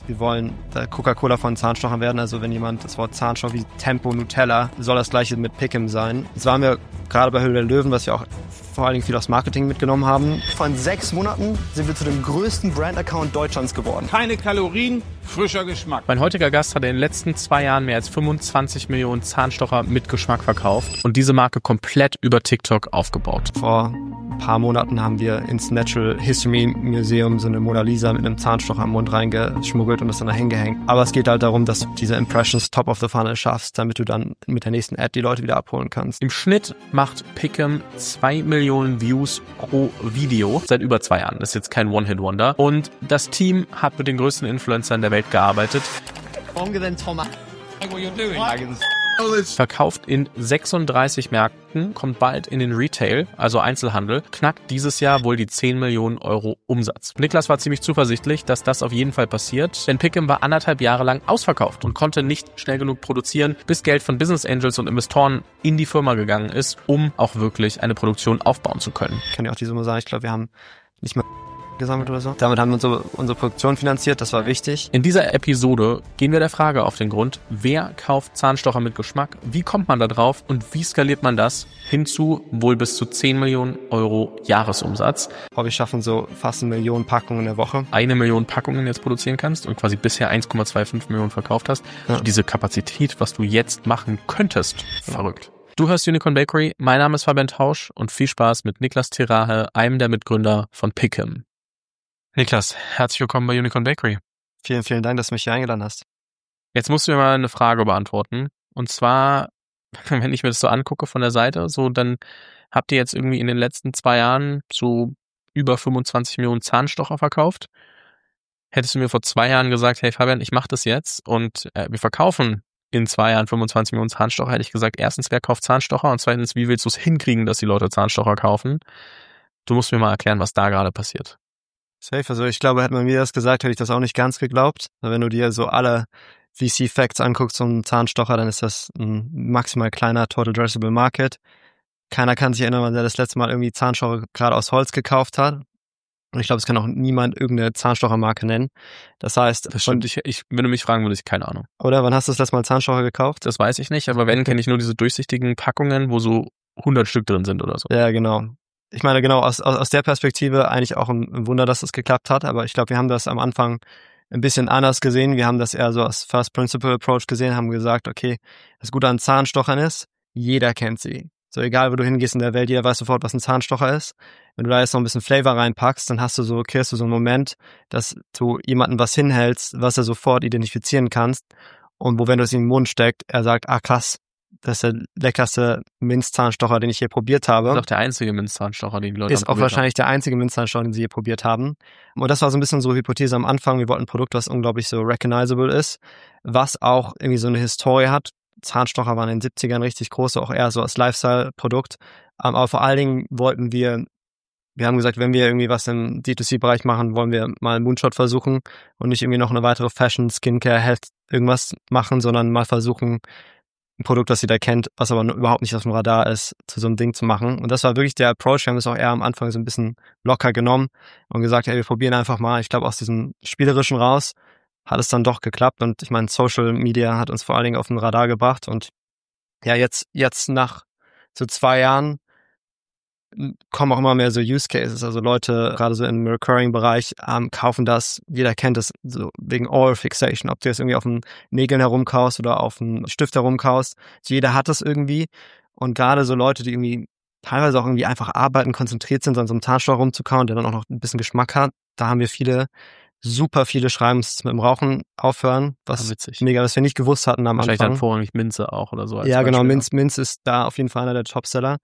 Wir wollen der Coca-Cola von Zahnstochern werden. Also wenn jemand das Wort Zahnstocher wie Tempo, Nutella, soll das gleiche mit Pick'em sein. Das waren wir gerade bei Höhle der Löwen, was wir auch vor allen Dingen viel aus Marketing mitgenommen haben. Von 6 Monaten sind wir zu dem größten Brand-Account Deutschlands geworden. Keine Kalorien, frischer Geschmack. Mein heutiger Gast hat in den letzten 2 Jahren mehr als 25 Millionen Zahnstocher mit Geschmack verkauft und diese Marke komplett über TikTok aufgebaut. Vor ein paar Monaten haben wir ins Natural History Museum so eine Mona Lisa mit einem Zahnstocher am Mund reingeschmuggelt und das dann da hingehängt. Aber es geht halt darum, dass du diese Impressions top of the funnel schaffst, damit du dann mit der nächsten Ad die Leute wieder abholen kannst. Im Schnitt macht Pick'em 2 Millionen Views pro Video seit über 2 Jahren. Das ist jetzt kein One-Hit-Wonder. Und das Team hat mit den größten Influencern der Welt gearbeitet. Longer than Thomas. What you doing? Verkauft in 36 Märkten, kommt bald in den Retail, also Einzelhandel, knackt dieses Jahr wohl die 10 Millionen Euro Umsatz. Niklas war ziemlich zuversichtlich, dass das auf jeden Fall passiert, denn Pick'em war 1,5 Jahre lang ausverkauft und konnte nicht schnell genug produzieren, bis Geld von Business Angels und Investoren in die Firma gegangen ist, um auch wirklich eine Produktion aufbauen zu können. Ich kann ja auch die Summe sagen, ich glaube, wir haben nicht mal gesammelt oder so. Damit haben wir unsere Produktion finanziert, das war wichtig. In dieser Episode gehen wir der Frage auf den Grund, wer kauft Zahnstocher mit Geschmack, wie kommt man da drauf und wie skaliert man das hinzu wohl bis zu 10 Millionen Euro Jahresumsatz. Wir schaffen so fast 1 Million Packungen in der Woche. 1 Million Packungen jetzt produzieren kannst und quasi bisher 1,25 Millionen verkauft hast. Ja. Also diese Kapazität, was du jetzt machen könntest, verrückt. Du hörst Unicorn Bakery, mein Name ist Fabian Tausch und viel Spaß mit Niklas Terahe, einem der Mitgründer von Pick'em. Niklas, herzlich willkommen bei Unicorn Bakery. Vielen, vielen Dank, dass du mich hier eingeladen hast. Jetzt musst du mir mal eine Frage beantworten. Und zwar, wenn ich mir das so angucke von der Seite, so dann habt ihr jetzt irgendwie in den letzten 2 Jahren so über 25 Millionen Zahnstocher verkauft. Hättest du mir vor 2 Jahren gesagt, hey Fabian, ich mache das jetzt und wir verkaufen in 2 Jahren 25 Millionen Zahnstocher, hätte ich gesagt, erstens, wer kauft Zahnstocher und zweitens, wie willst du es hinkriegen, dass die Leute Zahnstocher kaufen? Du musst mir mal erklären, was da gerade passiert. Safe, also ich glaube, hätte man mir das gesagt, hätte ich das auch nicht ganz geglaubt. Wenn du dir so alle VC-Facts anguckst zum Zahnstocher, dann ist das ein maximal kleiner Total Addressable Market. Keiner kann sich erinnern, wann der das letzte Mal irgendwie Zahnstocher gerade aus Holz gekauft hat. Und ich glaube, es kann auch niemand irgendeine Zahnstochermarke nennen. Das heißt... Das stimmt, wenn du mich fragen würdest, keine Ahnung. Oder wann hast du das letzte Mal Zahnstocher gekauft? Das weiß ich nicht, aber wenn, kenne ich nur diese durchsichtigen Packungen, wo so 100 Stück drin sind oder so. Ja, genau. Ich meine, genau, aus der Perspektive eigentlich auch ein Wunder, dass es geklappt hat, aber ich glaube, wir haben das am Anfang ein bisschen anders gesehen. Wir haben das eher so als First Principle Approach gesehen, haben gesagt, okay, das Gute an Zahnstochern ist, jeder kennt sie. So egal, wo du hingehst in der Welt, jeder weiß sofort, was ein Zahnstocher ist. Wenn du da jetzt noch ein bisschen Flavor reinpackst, dann kriegst du so einen Moment, dass du jemandem was hinhältst, was er sofort identifizieren kannst und wenn du es in den Mund steckst, er sagt, ah krass, das ist der leckerste Minzzahnstocher, den ich je probiert habe. Das ist auch der einzige Minzzahnstocher, den die Leute Ist auch wahrscheinlich der einzige Minzzahnstocher, den sie je probiert haben. Und das war so ein bisschen so eine Hypothese am Anfang. Wir wollten ein Produkt, was unglaublich so recognizable ist, was auch irgendwie so eine Historie hat. Zahnstocher waren in den 70ern richtig groß, auch eher so als Lifestyle-Produkt. Aber vor allen Dingen wollten wir haben gesagt, wenn wir irgendwie was im D2C-Bereich machen, wollen wir mal einen Moonshot versuchen und nicht irgendwie noch eine weitere Fashion, Skincare, Health irgendwas machen, sondern mal versuchen, ein Produkt, das jeder kennt, was aber überhaupt nicht auf dem Radar ist, zu so einem Ding zu machen. Und das war wirklich der Approach. Wir haben es auch eher am Anfang so ein bisschen locker genommen und gesagt, hey, wir probieren einfach mal. Ich glaube, aus diesem Spielerischen raus hat es dann doch geklappt. Und ich meine, Social Media hat uns vor allen Dingen auf den Radar gebracht. Und ja, jetzt nach so 2 Jahren kommen auch immer mehr so Use Cases. Also Leute, gerade so im Recurring-Bereich, kaufen das. Jeder kennt das so wegen Oral Fixation. Ob du jetzt irgendwie auf den Nägeln herumkaust oder auf den Stift herumkaust. Jeder hat das irgendwie. Und gerade so Leute, die irgendwie teilweise auch irgendwie einfach arbeiten, konzentriert sind, an so einem Zahnstocher rumzukauen, der dann auch noch ein bisschen Geschmack hat. Da haben wir super viele schreiben es mit dem Rauchen aufhören, was mega, was wir nicht gewusst hatten am Anfang. Wahrscheinlich dann vorrangig Minze auch oder so. Ja, genau, Minz ist da auf jeden Fall einer der Topseller.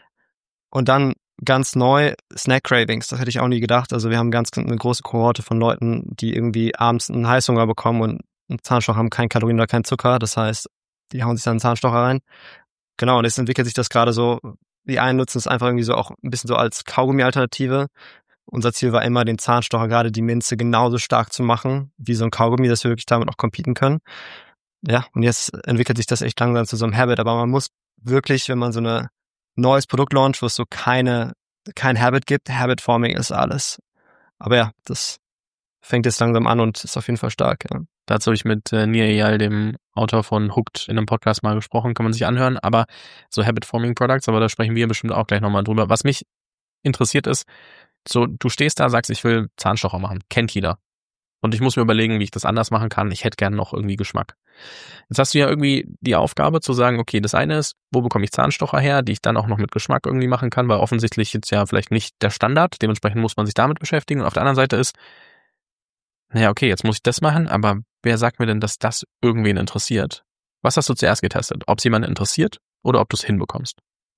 Und dann ganz neu Snack Cravings, das hätte ich auch nie gedacht. Also wir haben eine große Kohorte von Leuten, die irgendwie abends einen Heißhunger bekommen und einen Zahnstocher haben kein Kalorien oder kein Zucker. Das heißt, die hauen sich dann einen Zahnstocher rein. Genau, und jetzt entwickelt sich das gerade so, die einen nutzen es einfach irgendwie so auch ein bisschen so als Kaugummi-Alternative. Unser Ziel war immer, den Zahnstocher, gerade die Minze, genauso stark zu machen, wie so ein Kaugummi, dass wir wirklich damit auch competen können. Ja, und jetzt entwickelt sich das echt langsam zu so einem Habit. Aber man muss wirklich, wenn man so ein neues Produkt launcht, wo es so kein Habit gibt, Habit Forming ist alles. Aber ja, das fängt jetzt langsam an und ist auf jeden Fall stark. Ja. Dazu habe ich mit Nir Eyal, dem Autor von Hooked, in einem Podcast mal gesprochen, kann man sich anhören, aber so Habit-Forming Products, aber da sprechen wir bestimmt auch gleich nochmal drüber. Was mich interessiert ist, so du stehst da, sagst, ich will Zahnstocher machen, kennt jeder. Und ich muss mir überlegen, wie ich das anders machen kann. Ich hätte gerne noch irgendwie Geschmack. Jetzt hast du ja irgendwie die Aufgabe zu sagen, okay, das eine ist, wo bekomme ich Zahnstocher her, die ich dann auch noch mit Geschmack irgendwie machen kann, weil offensichtlich jetzt ja vielleicht nicht der Standard, dementsprechend muss man sich damit beschäftigen. Und auf der anderen Seite ist, naja, okay, jetzt muss ich das machen, aber wer sagt mir denn, dass das irgendwen interessiert? Was hast du zuerst getestet? Ob es jemanden interessiert oder ob du es hinbekommst?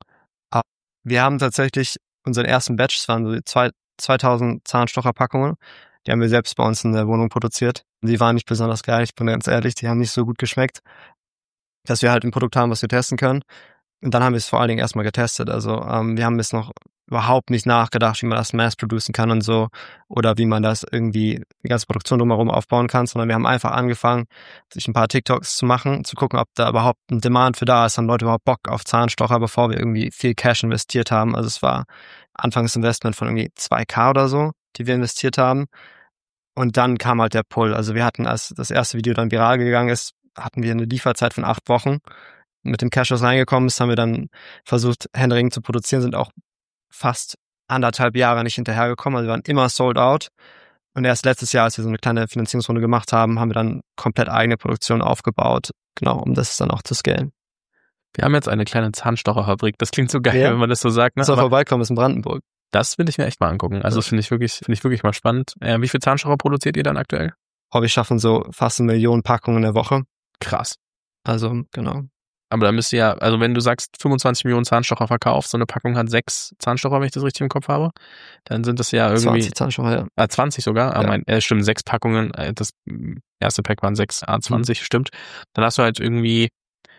Wir haben tatsächlich unseren ersten Batch, das waren so 2000 Zahnstocherpackungen, die haben wir selbst bei uns in der Wohnung produziert. Die waren nicht besonders geil, ich bin ganz ehrlich, die haben nicht so gut geschmeckt, dass wir halt ein Produkt haben, was wir testen können. Und dann haben wir es vor allen Dingen erstmal getestet. Also wir haben jetzt noch überhaupt nicht nachgedacht, wie man das mass-producen kann und so oder wie man das irgendwie die ganze Produktion drumherum aufbauen kann, sondern wir haben einfach angefangen, sich ein paar TikToks zu machen, zu gucken, ob da überhaupt ein Demand für da ist, haben Leute überhaupt Bock auf Zahnstocher, bevor wir irgendwie viel Cash investiert haben. Also es war Anfangsinvestment von irgendwie 2.000 oder so, die wir investiert haben. Und dann kam halt der Pull. Also wir hatten, als das erste Video dann viral gegangen ist, hatten wir eine Lieferzeit von 8 Wochen. Mit dem Cash, was reingekommen ist, haben wir dann versucht, händeringend zu produzieren, sind auch fast 1,5 Jahre nicht hinterhergekommen. Also wir waren immer sold out. Und erst letztes Jahr, als wir so eine kleine Finanzierungsrunde gemacht haben, haben wir dann komplett eigene Produktion aufgebaut. Genau, um das dann auch zu scalen. Wir haben jetzt eine kleine Zahnstocherfabrik. Das klingt so geil, Ja. wenn man das so sagt. Ne? Soll vorbeikommen, ist in Brandenburg. Das will ich mir echt mal angucken. Also das finde ich wirklich mal spannend. Wie viel Zahnstocher produziert ihr dann aktuell? Wir schaffen so fast 1 Million Packungen in der Woche. Krass. Also, genau. Aber da müsst ihr ja, also wenn du sagst 25 Millionen Zahnstocher verkauft, so eine Packung hat 6 Zahnstocher, wenn ich das richtig im Kopf habe, dann sind das ja irgendwie 20 Zahnstocher, ja. 20 sogar. Ja. Stimmt, 6 Packungen. Das erste Pack waren 6 A20, stimmt. Dann hast du halt irgendwie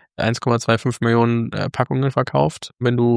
1,25 Millionen Packungen verkauft.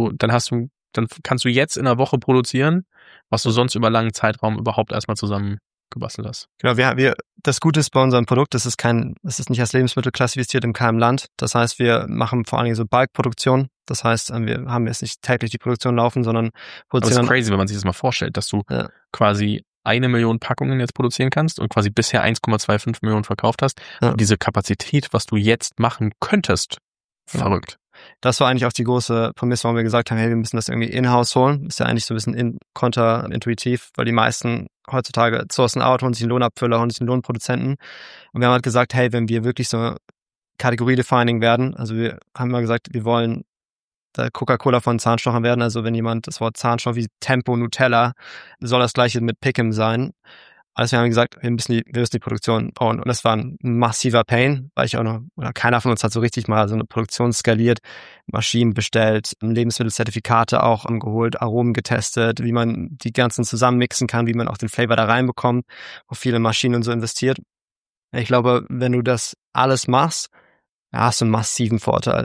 Dann kannst du jetzt in einer Woche produzieren, was du sonst über langen Zeitraum überhaupt erstmal zusammengebastelt hast. Genau, das Gute ist bei unserem Produkt, es ist nicht als Lebensmittel klassifiziert in keinem Land. Das heißt, wir machen vor allen Dingen so Bulk-Produktion. Das heißt, wir haben jetzt nicht täglich die Produktion laufen, sondern produzieren. Aber es ist crazy, wenn man sich das mal vorstellt, dass du quasi 1 Million Packungen jetzt produzieren kannst und quasi bisher 1,25 Millionen verkauft hast. Ja. Und diese Kapazität, was du jetzt machen könntest, verrückt. Das war eigentlich auch die große Prämisse, warum wir gesagt haben, hey, wir müssen das irgendwie in-house holen. Ist ja eigentlich so ein bisschen konterintuitiv, weil die meisten heutzutage sourcen out, holen sich einen Lohnabfüller, holen sich einen Lohnproduzenten. Und wir haben halt gesagt, hey, wenn wir wirklich so Kategorie-defining werden, also wir haben immer gesagt, wir wollen der Coca-Cola von Zahnstochern werden, also wenn jemand das Wort Zahnstocher wie Tempo, Nutella, soll das gleiche mit Pick'em sein. Also wir haben gesagt, wir müssen die Produktion bauen. Und das war ein massiver Pain, weil keiner von uns hat so richtig mal so eine Produktion skaliert, Maschinen bestellt, Lebensmittelzertifikate auch geholt, Aromen getestet, wie man die ganzen zusammenmixen kann, wie man auch den Flavor da reinbekommt, wo viele Maschinen und so investiert. Ich glaube, wenn du das alles machst, hast du einen massiven Vorteil.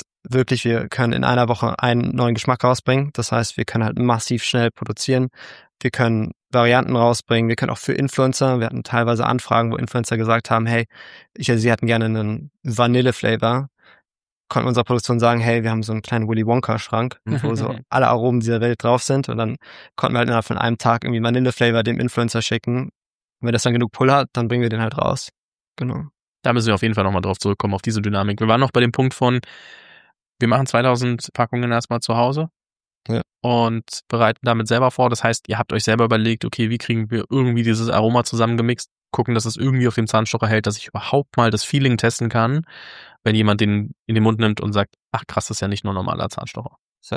Wir können in einer Woche einen neuen Geschmack rausbringen. Das heißt, wir können halt massiv schnell produzieren. Wir können Varianten rausbringen. Wir können auch für Influencer, wir hatten teilweise Anfragen, wo Influencer gesagt haben, hey, sie hätten gerne einen Vanille-Flavor. Konnten unserer Produktion sagen, hey, wir haben so einen kleinen Willy Wonka-Schrank, wo so alle Aromen dieser Welt drauf sind. Und dann konnten wir halt innerhalb von einem Tag irgendwie Vanille-Flavor dem Influencer schicken. Und wenn das dann genug Pull hat, dann bringen wir den halt raus. Genau. Da müssen wir auf jeden Fall nochmal drauf zurückkommen, auf diese Dynamik. Wir waren noch bei dem Punkt von, wir machen 2000 Packungen erstmal zu Hause und bereiten damit selber vor. Das heißt, ihr habt euch selber überlegt, okay, wie kriegen wir irgendwie dieses Aroma zusammengemixt, gucken, dass es irgendwie auf dem Zahnstocher hält, dass ich überhaupt mal das Feeling testen kann, wenn jemand den in den Mund nimmt und sagt, ach krass, das ist ja nicht nur normaler Zahnstocher.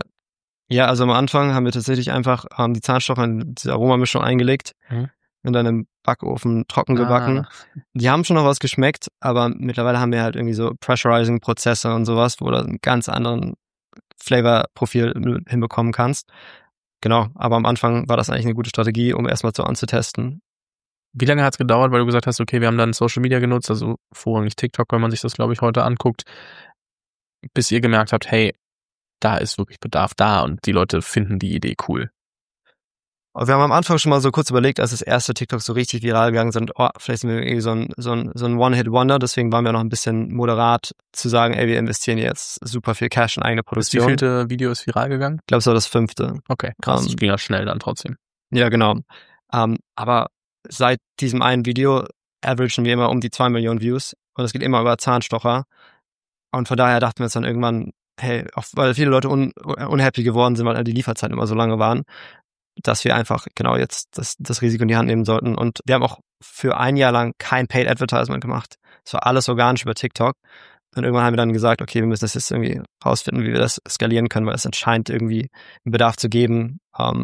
Ja, also am Anfang haben wir tatsächlich einfach die Zahnstocher in diese Aromamischung eingelegt. Und dann im Backofen trocken gebacken. Die haben schon noch was geschmeckt, aber mittlerweile haben wir halt irgendwie so Pressurizing-Prozesse und sowas, wo du einen ganz anderen Flavor-Profil hinbekommen kannst. Genau, aber am Anfang war das eigentlich eine gute Strategie, um erstmal so anzutesten. Wie lange hat es gedauert, weil du gesagt hast, okay, wir haben dann Social Media genutzt, also vorrangig TikTok, wenn man sich das, glaube ich, heute anguckt, bis ihr gemerkt habt, hey, da ist wirklich Bedarf da und die Leute finden die Idee cool? Wir haben am Anfang schon mal so kurz überlegt, als das erste TikTok so richtig viral gegangen sind, vielleicht sind wir irgendwie so ein One-Hit-Wonder, deswegen waren wir noch ein bisschen moderat zu sagen, ey, wir investieren jetzt super viel Cash in eigene Produktion. Wie vielte Video ist viral gegangen? Ich glaube, es war das 5. Okay, krass, das ging ja schnell dann trotzdem. Ja, genau. Aber seit diesem einen Video averagen wir immer um die 2 Millionen Views und es geht immer über Zahnstocher. Und von daher dachten wir uns dann irgendwann, hey, auch weil viele Leute unhappy geworden sind, weil die Lieferzeiten immer so lange waren, dass wir einfach genau jetzt das Risiko in die Hand nehmen sollten. Und wir haben auch für ein Jahr lang kein Paid Advertisement gemacht. Es war alles organisch über TikTok. Und irgendwann haben wir dann gesagt, okay, wir müssen das jetzt irgendwie rausfinden, wie wir das skalieren können, weil es scheint irgendwie einen Bedarf zu geben.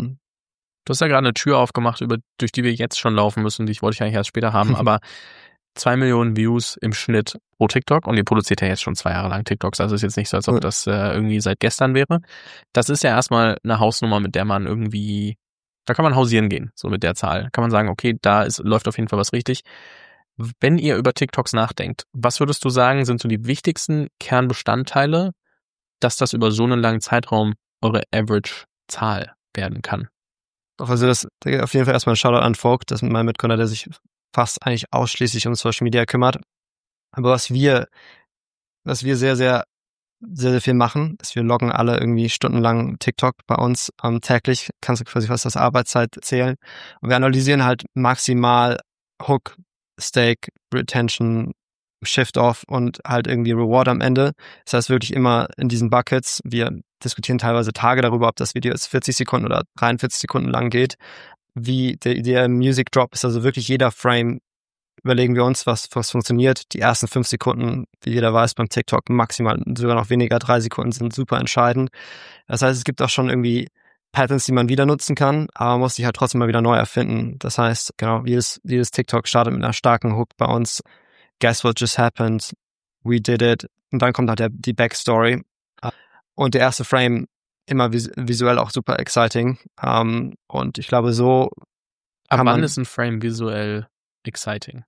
Du hast ja gerade eine Tür aufgemacht, durch die wir jetzt schon laufen müssen. Die wollte ich eigentlich erst später haben, aber 2 Millionen Views im Schnitt pro TikTok und ihr produziert ja jetzt schon 2 Jahre lang TikToks, also ist jetzt nicht so, als ob das irgendwie seit gestern wäre. Das ist ja erstmal eine Hausnummer, mit der man irgendwie, da kann man hausieren gehen, so mit der Zahl. Kann man sagen, okay, läuft auf jeden Fall was richtig. Wenn ihr über TikToks nachdenkt, was würdest du sagen, sind so die wichtigsten Kernbestandteile, dass das über so einen langen Zeitraum eure Average-Zahl werden kann? Also das auf jeden Fall erstmal ein Shoutout an Folk, das ist mein Mitgründer, der sich fast eigentlich ausschließlich um Social Media kümmert. Aber was wir sehr, sehr, sehr, sehr viel machen, ist, wir loggen alle irgendwie stundenlang TikTok bei uns täglich, kannst du quasi fast das Arbeitszeit zählen. Und wir analysieren halt maximal Hook, Stake, Retention, Shift-Off und halt irgendwie Reward am Ende. Das heißt wirklich immer in diesen Buckets. Wir diskutieren teilweise Tage darüber, ob das Video jetzt 40 Sekunden oder 43 Sekunden lang geht. Wie der Music Drop ist, also wirklich jeder Frame überlegen wir uns, was funktioniert. Die ersten 5 Sekunden, wie jeder weiß, beim TikTok maximal sogar noch weniger, 3 Sekunden sind super entscheidend. Das heißt, es gibt auch schon irgendwie Patterns, die man wieder nutzen kann, aber man muss sich halt trotzdem mal wieder neu erfinden. Das heißt, genau, jedes TikTok startet mit einer starken Hook bei uns. Guess what just happened? We did it. Und dann kommt halt die Backstory. Und der erste Frame immer visuell auch super exciting. Und ich glaube, so Ab wann ist ein Frame visuell exciting?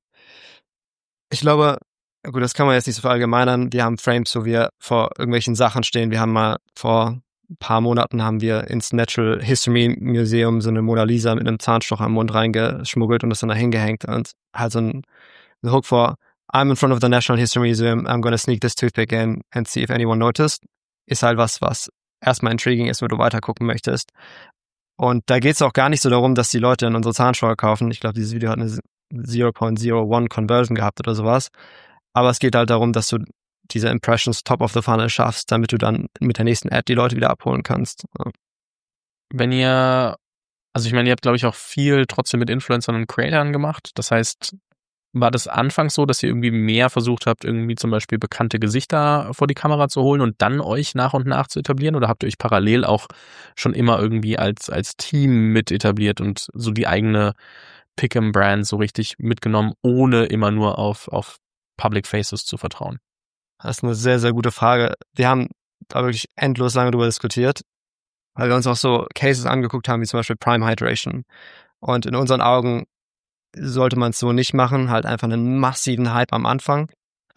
Ich glaube, gut, das kann man jetzt nicht so verallgemeinern. Wir haben Frames, wo wir vor irgendwelchen Sachen stehen. Wir haben mal vor ein paar Monaten haben wir ins Natural History Museum so eine Mona Lisa mit einem Zahnstocher im Mund reingeschmuggelt und das dann da hingehängt und halt so ein Hook vor I'm in front of the National History Museum, I'm gonna sneak this toothpick in and see if anyone noticed. Ist halt was erstmal intriguing ist, wenn du weiter gucken möchtest. Und da geht es auch gar nicht so darum, dass die Leute in unsere Zahnstocher kaufen. Ich glaube, dieses Video hat eine 0.01 Conversion gehabt oder sowas. Aber es geht halt darum, dass du diese Impressions top of the funnel schaffst, damit du dann mit der nächsten Ad die Leute wieder abholen kannst. Ja. Wenn ihr, also ich meine, ihr habt, glaube ich, auch viel trotzdem mit Influencern und Creatoren gemacht. Das heißt, war das anfangs so, dass ihr irgendwie mehr versucht habt, irgendwie zum Beispiel bekannte Gesichter vor die Kamera zu holen und dann euch nach und nach zu etablieren? Oder habt ihr euch parallel auch schon immer irgendwie als Team mit etabliert und so die eigene Pick'em-Brand so richtig mitgenommen, ohne immer nur auf Public Faces zu vertrauen? Das ist eine sehr, sehr gute Frage. Wir haben da wirklich endlos lange drüber diskutiert, weil wir uns auch so Cases angeguckt haben, wie zum Beispiel Prime Hydration. Und in unseren Augen sollte man es so nicht machen, halt einfach einen massiven Hype am Anfang.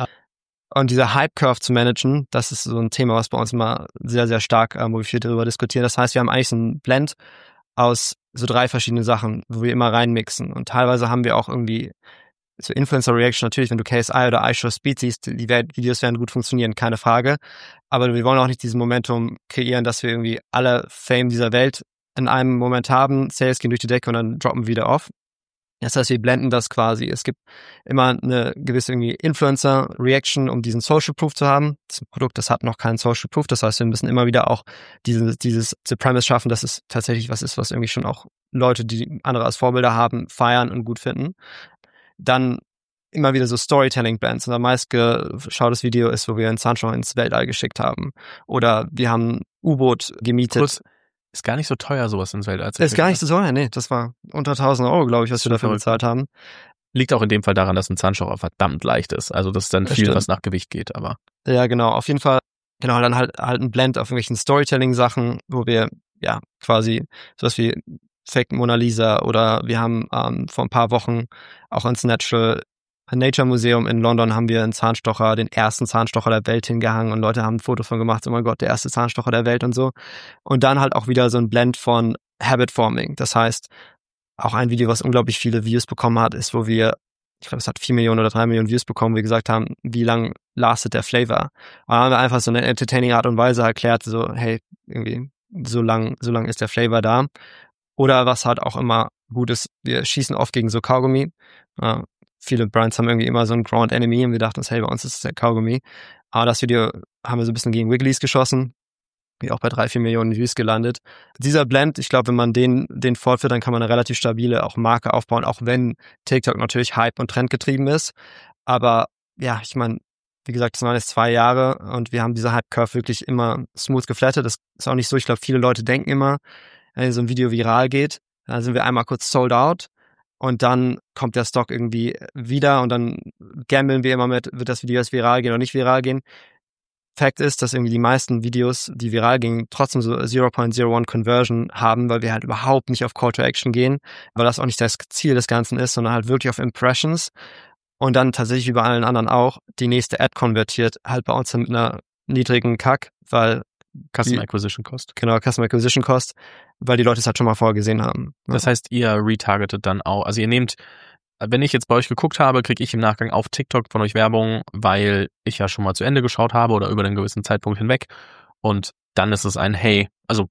Und dieser Hype-Curve zu managen, das ist so ein Thema, was bei uns immer sehr, sehr stark, wo wir viel darüber diskutieren. Das heißt, wir haben eigentlich so einen Blend aus so 3 verschiedene Sachen, wo wir immer reinmixen. Und teilweise haben wir auch irgendwie so Influencer-Reaction, natürlich, wenn du KSI oder iShowSpeed siehst, die Videos werden gut funktionieren, keine Frage. Aber wir wollen auch nicht diesen Momentum kreieren, dass wir irgendwie alle Fame dieser Welt in einem Moment haben, Sales gehen durch die Decke und dann droppen wieder off. Das heißt, wir blenden das quasi. Es gibt immer eine gewisse irgendwie Influencer-Reaction, um diesen Social Proof zu haben. Das ist ein Produkt, das hat noch keinen Social Proof. Das heißt, wir müssen immer wieder auch diese Premise schaffen, dass es tatsächlich was ist, was irgendwie schon auch Leute, die andere als Vorbilder haben, feiern und gut finden. Dann immer wieder so Storytelling-Bands. Unser meistgeschautes Video ist, wo wir einen Zahnstocher ins Weltall geschickt haben. Oder wir haben ein U-Boot gemietet. Kurz, ist gar nicht so teuer, sowas ins Weltall zu schicken. Ist gar nicht so teuer, nee. Das war unter 1.000 €, glaube ich, was wir dafür bezahlt haben. Liegt auch in dem Fall daran, dass ein Zahnstocher verdammt leicht ist. Also das ist dann viel, was nach Gewicht geht. Aber ja, genau. Auf jeden Fall, genau, dann halt ein Blend auf irgendwelchen Storytelling-Sachen, wo wir ja quasi sowas wie Fake Mona Lisa oder wir haben vor ein paar Wochen auch ins Nature Museum in London haben wir einen Zahnstocher, den ersten Zahnstocher der Welt hingehangen und Leute haben ein Foto von gemacht, oh mein Gott, der erste Zahnstocher der Welt und so. Und dann halt auch wieder so ein Blend von Habit Forming. Das heißt, auch ein Video, was unglaublich viele Views bekommen hat, ist, wo wir, ich glaube, es hat 4 Millionen oder 3 Millionen Views bekommen, wo wir gesagt haben, wie lang lastet der Flavor? Und dann haben wir einfach so eine entertaining Art und Weise erklärt, so, hey, irgendwie, so lang ist der Flavor da. Oder was halt auch immer gut ist, wir schießen oft gegen so Kaugummi. Viele Brands haben irgendwie immer so einen Ground Enemy und wir dachten uns, hey, bei uns ist es der Kaugummi. Aber das Video haben wir so ein bisschen gegen Wigglies geschossen, wie auch bei 3-4 Millionen Views gelandet. Dieser Blend, ich glaube, wenn man den fortführt, dann kann man eine relativ stabile auch Marke aufbauen, auch wenn TikTok natürlich Hype und Trend getrieben ist. Aber ja, ich meine, wie gesagt, das waren jetzt 2 Jahre und wir haben diese Hype-Curve wirklich immer smooth geflattet. Das ist auch nicht so, ich glaube, viele Leute denken immer, wenn so ein Video viral geht, dann sind wir einmal kurz sold out und dann kommt der Stock irgendwie wieder und dann gamblen wir immer mit, wird das Video jetzt viral gehen oder nicht viral gehen. Fakt ist, dass irgendwie die meisten Videos, die viral gingen, trotzdem so 0.01 Conversion haben, weil wir halt überhaupt nicht auf Call to Action gehen, weil das auch nicht das Ziel des Ganzen ist, sondern halt wirklich auf Impressions und dann tatsächlich wie bei allen anderen auch die nächste Ad konvertiert, halt bei uns mit einer niedrigen CAC, weil Customer Acquisition Cost. Genau, Customer Acquisition Cost, weil die Leute es halt schon mal vorher gesehen haben. Ja. Das heißt, ihr retargetet dann auch, also ihr nehmt, wenn ich jetzt bei euch geguckt habe, kriege ich im Nachgang auf TikTok von euch Werbung, weil ich ja schon mal zu Ende geschaut habe oder über einen gewissen Zeitpunkt hinweg. Und dann ist es ein Hey, also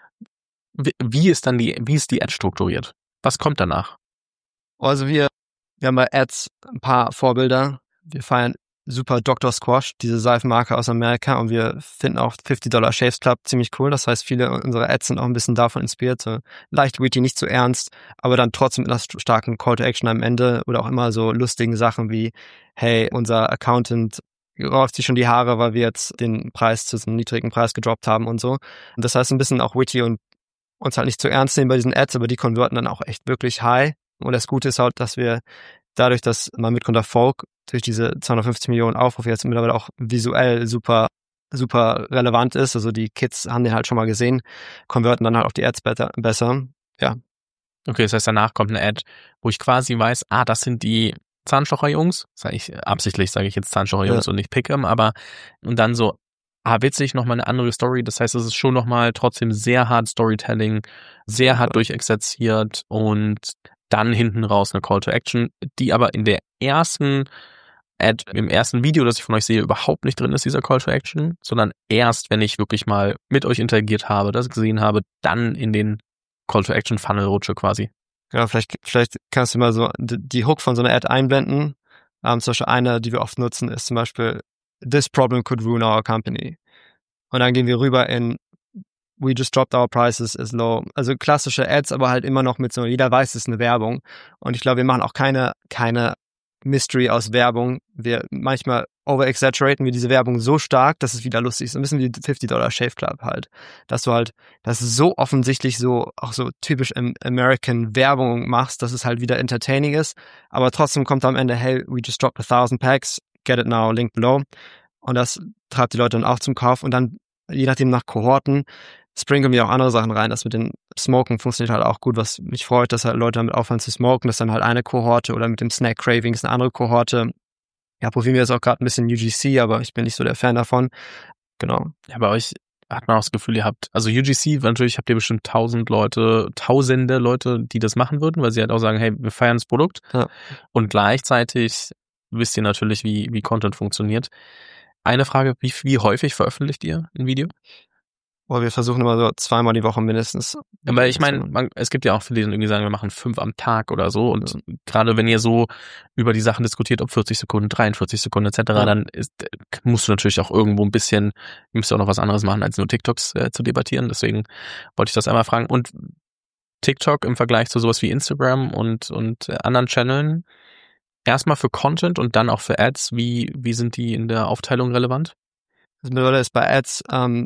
wie ist die Ad strukturiert? Was kommt danach? Also wir haben bei Ads ein paar Vorbilder. Wir feiern super Dr. Squash, diese Seifenmarke aus Amerika, und wir finden auch $50 Shaves Club ziemlich cool. Das heißt, viele unserer Ads sind auch ein bisschen davon inspiriert, so leicht witty, nicht zu ernst, aber dann trotzdem mit einer starken Call to Action am Ende oder auch immer so lustigen Sachen wie, hey, unser Accountant rauft sich schon die Haare, weil wir jetzt den Preis zu so einem niedrigen Preis gedroppt haben und so. Und das heißt, ein bisschen auch witty und uns halt nicht zu ernst nehmen bei diesen Ads, aber die konverten dann auch echt wirklich high. Und das Gute ist halt, dass wir dadurch, dass man mit Gründer Folk durch diese 250 Millionen Aufrufe jetzt mittlerweile auch visuell super, super relevant ist, also die Kids haben den halt schon mal gesehen, konverten dann halt auch die Ads besser. Ja. Okay, das heißt, danach kommt eine Ad, wo ich quasi weiß, das sind die Zahnstocher-Jungs, absichtlich sage ich jetzt Zahnstocher-Jungs und nicht Pick'em, aber und dann so, witzig, nochmal eine andere Story, das heißt, es ist schon nochmal trotzdem sehr hart Storytelling, sehr hart durchexerziert und dann hinten raus eine Call to Action, die aber in der ersten Ad, im ersten Video, das ich von euch sehe, überhaupt nicht drin ist, dieser Call to Action, sondern erst, wenn ich wirklich mal mit euch interagiert habe, das gesehen habe, dann in den Call to Action Funnel rutsche quasi. Ja, vielleicht kannst du mal so die Hook von so einer Ad einblenden. Zum Beispiel eine, die wir oft nutzen, ist zum Beispiel "This problem could ruin our company." Und dann gehen wir rüber in "We just dropped our prices is low." Also klassische Ads, aber halt immer noch mit so, jeder weiß, es ist eine Werbung. Und ich glaube, wir machen auch keine Mystery aus Werbung. Wir manchmal over-exaggeraten wir diese Werbung so stark, dass es wieder lustig ist. Ein bisschen wie $50 Shave Club halt. Dass du halt, dass es so offensichtlich so, auch so typisch American Werbung machst, dass es halt wieder entertaining ist. Aber trotzdem kommt am Ende, hey, we just dropped 1,000 packs, get it now, link below. Und das treibt die Leute dann auch zum Kauf. Und dann, je nachdem nach Kohorten, sprinkeln wir auch andere Sachen rein. Das mit dem Smoken funktioniert halt auch gut, was mich freut, dass halt Leute damit aufhören zu smoken. Das ist dann halt eine Kohorte, oder mit dem Snack Cravings eine andere Kohorte. Ja, probieren wir jetzt auch gerade ein bisschen UGC, aber ich bin nicht so der Fan davon. Genau. Ja, bei euch hat man auch das Gefühl, ihr habt, also UGC, natürlich habt ihr bestimmt tausende Leute, die das machen würden, weil sie halt auch sagen, hey, wir feiern das Produkt. Ja. Und gleichzeitig wisst ihr natürlich, wie Content funktioniert. Eine Frage, wie häufig veröffentlicht ihr ein Video? Wir versuchen immer so 2-mal die Woche mindestens. Aber ich meine, es gibt ja auch viele, die dann irgendwie sagen, wir machen 5 am Tag oder so. Und gerade wenn ihr so über die Sachen diskutiert, ob 40 Sekunden, 43 Sekunden etc., dann musst du natürlich auch irgendwo ein bisschen, müsst ihr auch noch was anderes machen, als nur TikToks zu debattieren. Deswegen wollte ich das einmal fragen. Und TikTok im Vergleich zu sowas wie Instagram und anderen Channeln, erstmal für Content und dann auch für Ads, wie sind die in der Aufteilung relevant? Das mittlerweile ist bei Ads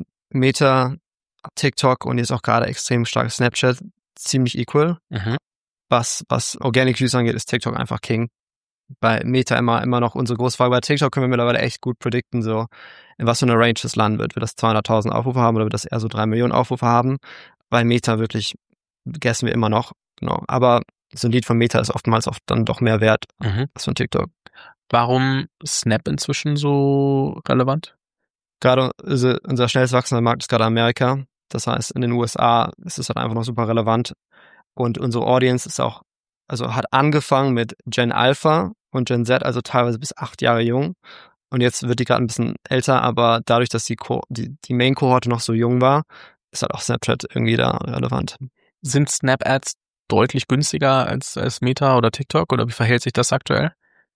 Meta, TikTok und jetzt auch gerade extrem stark Snapchat ziemlich equal. Mhm. Was Organic Views angeht, ist TikTok einfach King. Bei Meta immer noch unsere große Frage. Bei TikTok können wir mittlerweile echt gut predikten, so in was für eine Range das landen wird. Wird das 200.000 Aufrufe haben oder wird das eher so 3 Millionen Aufrufe haben? Bei Meta wirklich guessen wir immer noch. Genau. Aber so ein Lied von Meta ist oftmals dann doch mehr wert als von TikTok. Warum Snap inzwischen so relevant? Gerade unser schnellst wachsender Markt ist gerade Amerika. Das heißt, in den USA ist es halt einfach noch super relevant. Und unsere Audience ist auch, also hat angefangen mit Gen Alpha und Gen Z, also teilweise bis 8 Jahre jung. Und jetzt wird die gerade ein bisschen älter, aber dadurch, dass die Main-Kohorte noch so jung war, ist halt auch Snapchat irgendwie da relevant. Sind Snap-Ads deutlich günstiger als Meta oder TikTok, oder wie verhält sich das aktuell?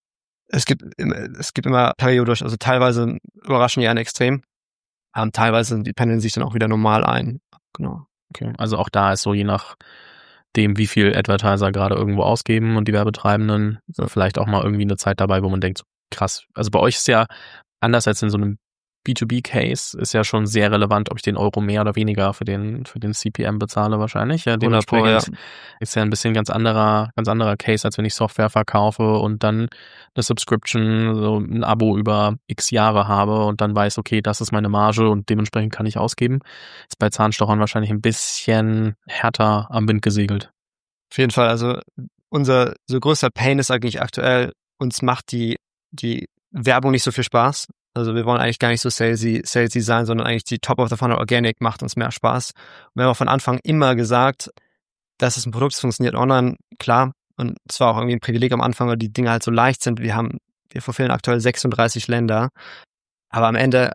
Es gibt immer periodisch, also teilweise überraschen die einen extrem, teilweise die pendeln sich dann auch wieder normal ein. Genau. Okay, also auch da ist so je nachdem, wie viel Advertiser gerade irgendwo ausgeben und die Werbetreibenden, vielleicht auch mal irgendwie eine Zeit dabei, wo man denkt, so, krass. Also bei euch ist ja anders als in so einem B2B-Case, ist ja schon sehr relevant, ob ich den Euro mehr oder weniger für den CPM bezahle wahrscheinlich. Ja, dementsprechend ist ja ein bisschen ganz anderer Case, als wenn ich Software verkaufe und dann eine Subscription, so ein Abo über x Jahre habe und dann weiß, okay, das ist meine Marge und dementsprechend kann ich ausgeben. Ist bei Zahnstochern wahrscheinlich ein bisschen härter am Wind gesegelt. Auf jeden Fall, also unser so größter Pain ist eigentlich aktuell, uns macht die Werbung nicht so viel Spaß. Also wir wollen eigentlich gar nicht so salesy sein, sondern eigentlich die Top of the Funnel Organic macht uns mehr Spaß. Und wir haben auch von Anfang immer gesagt, dass es ein Produkt, das funktioniert online, klar. Und es war auch irgendwie ein Privileg am Anfang, weil die Dinge halt so leicht sind. Wir verfehlen aktuell 36 Länder. Aber am Ende,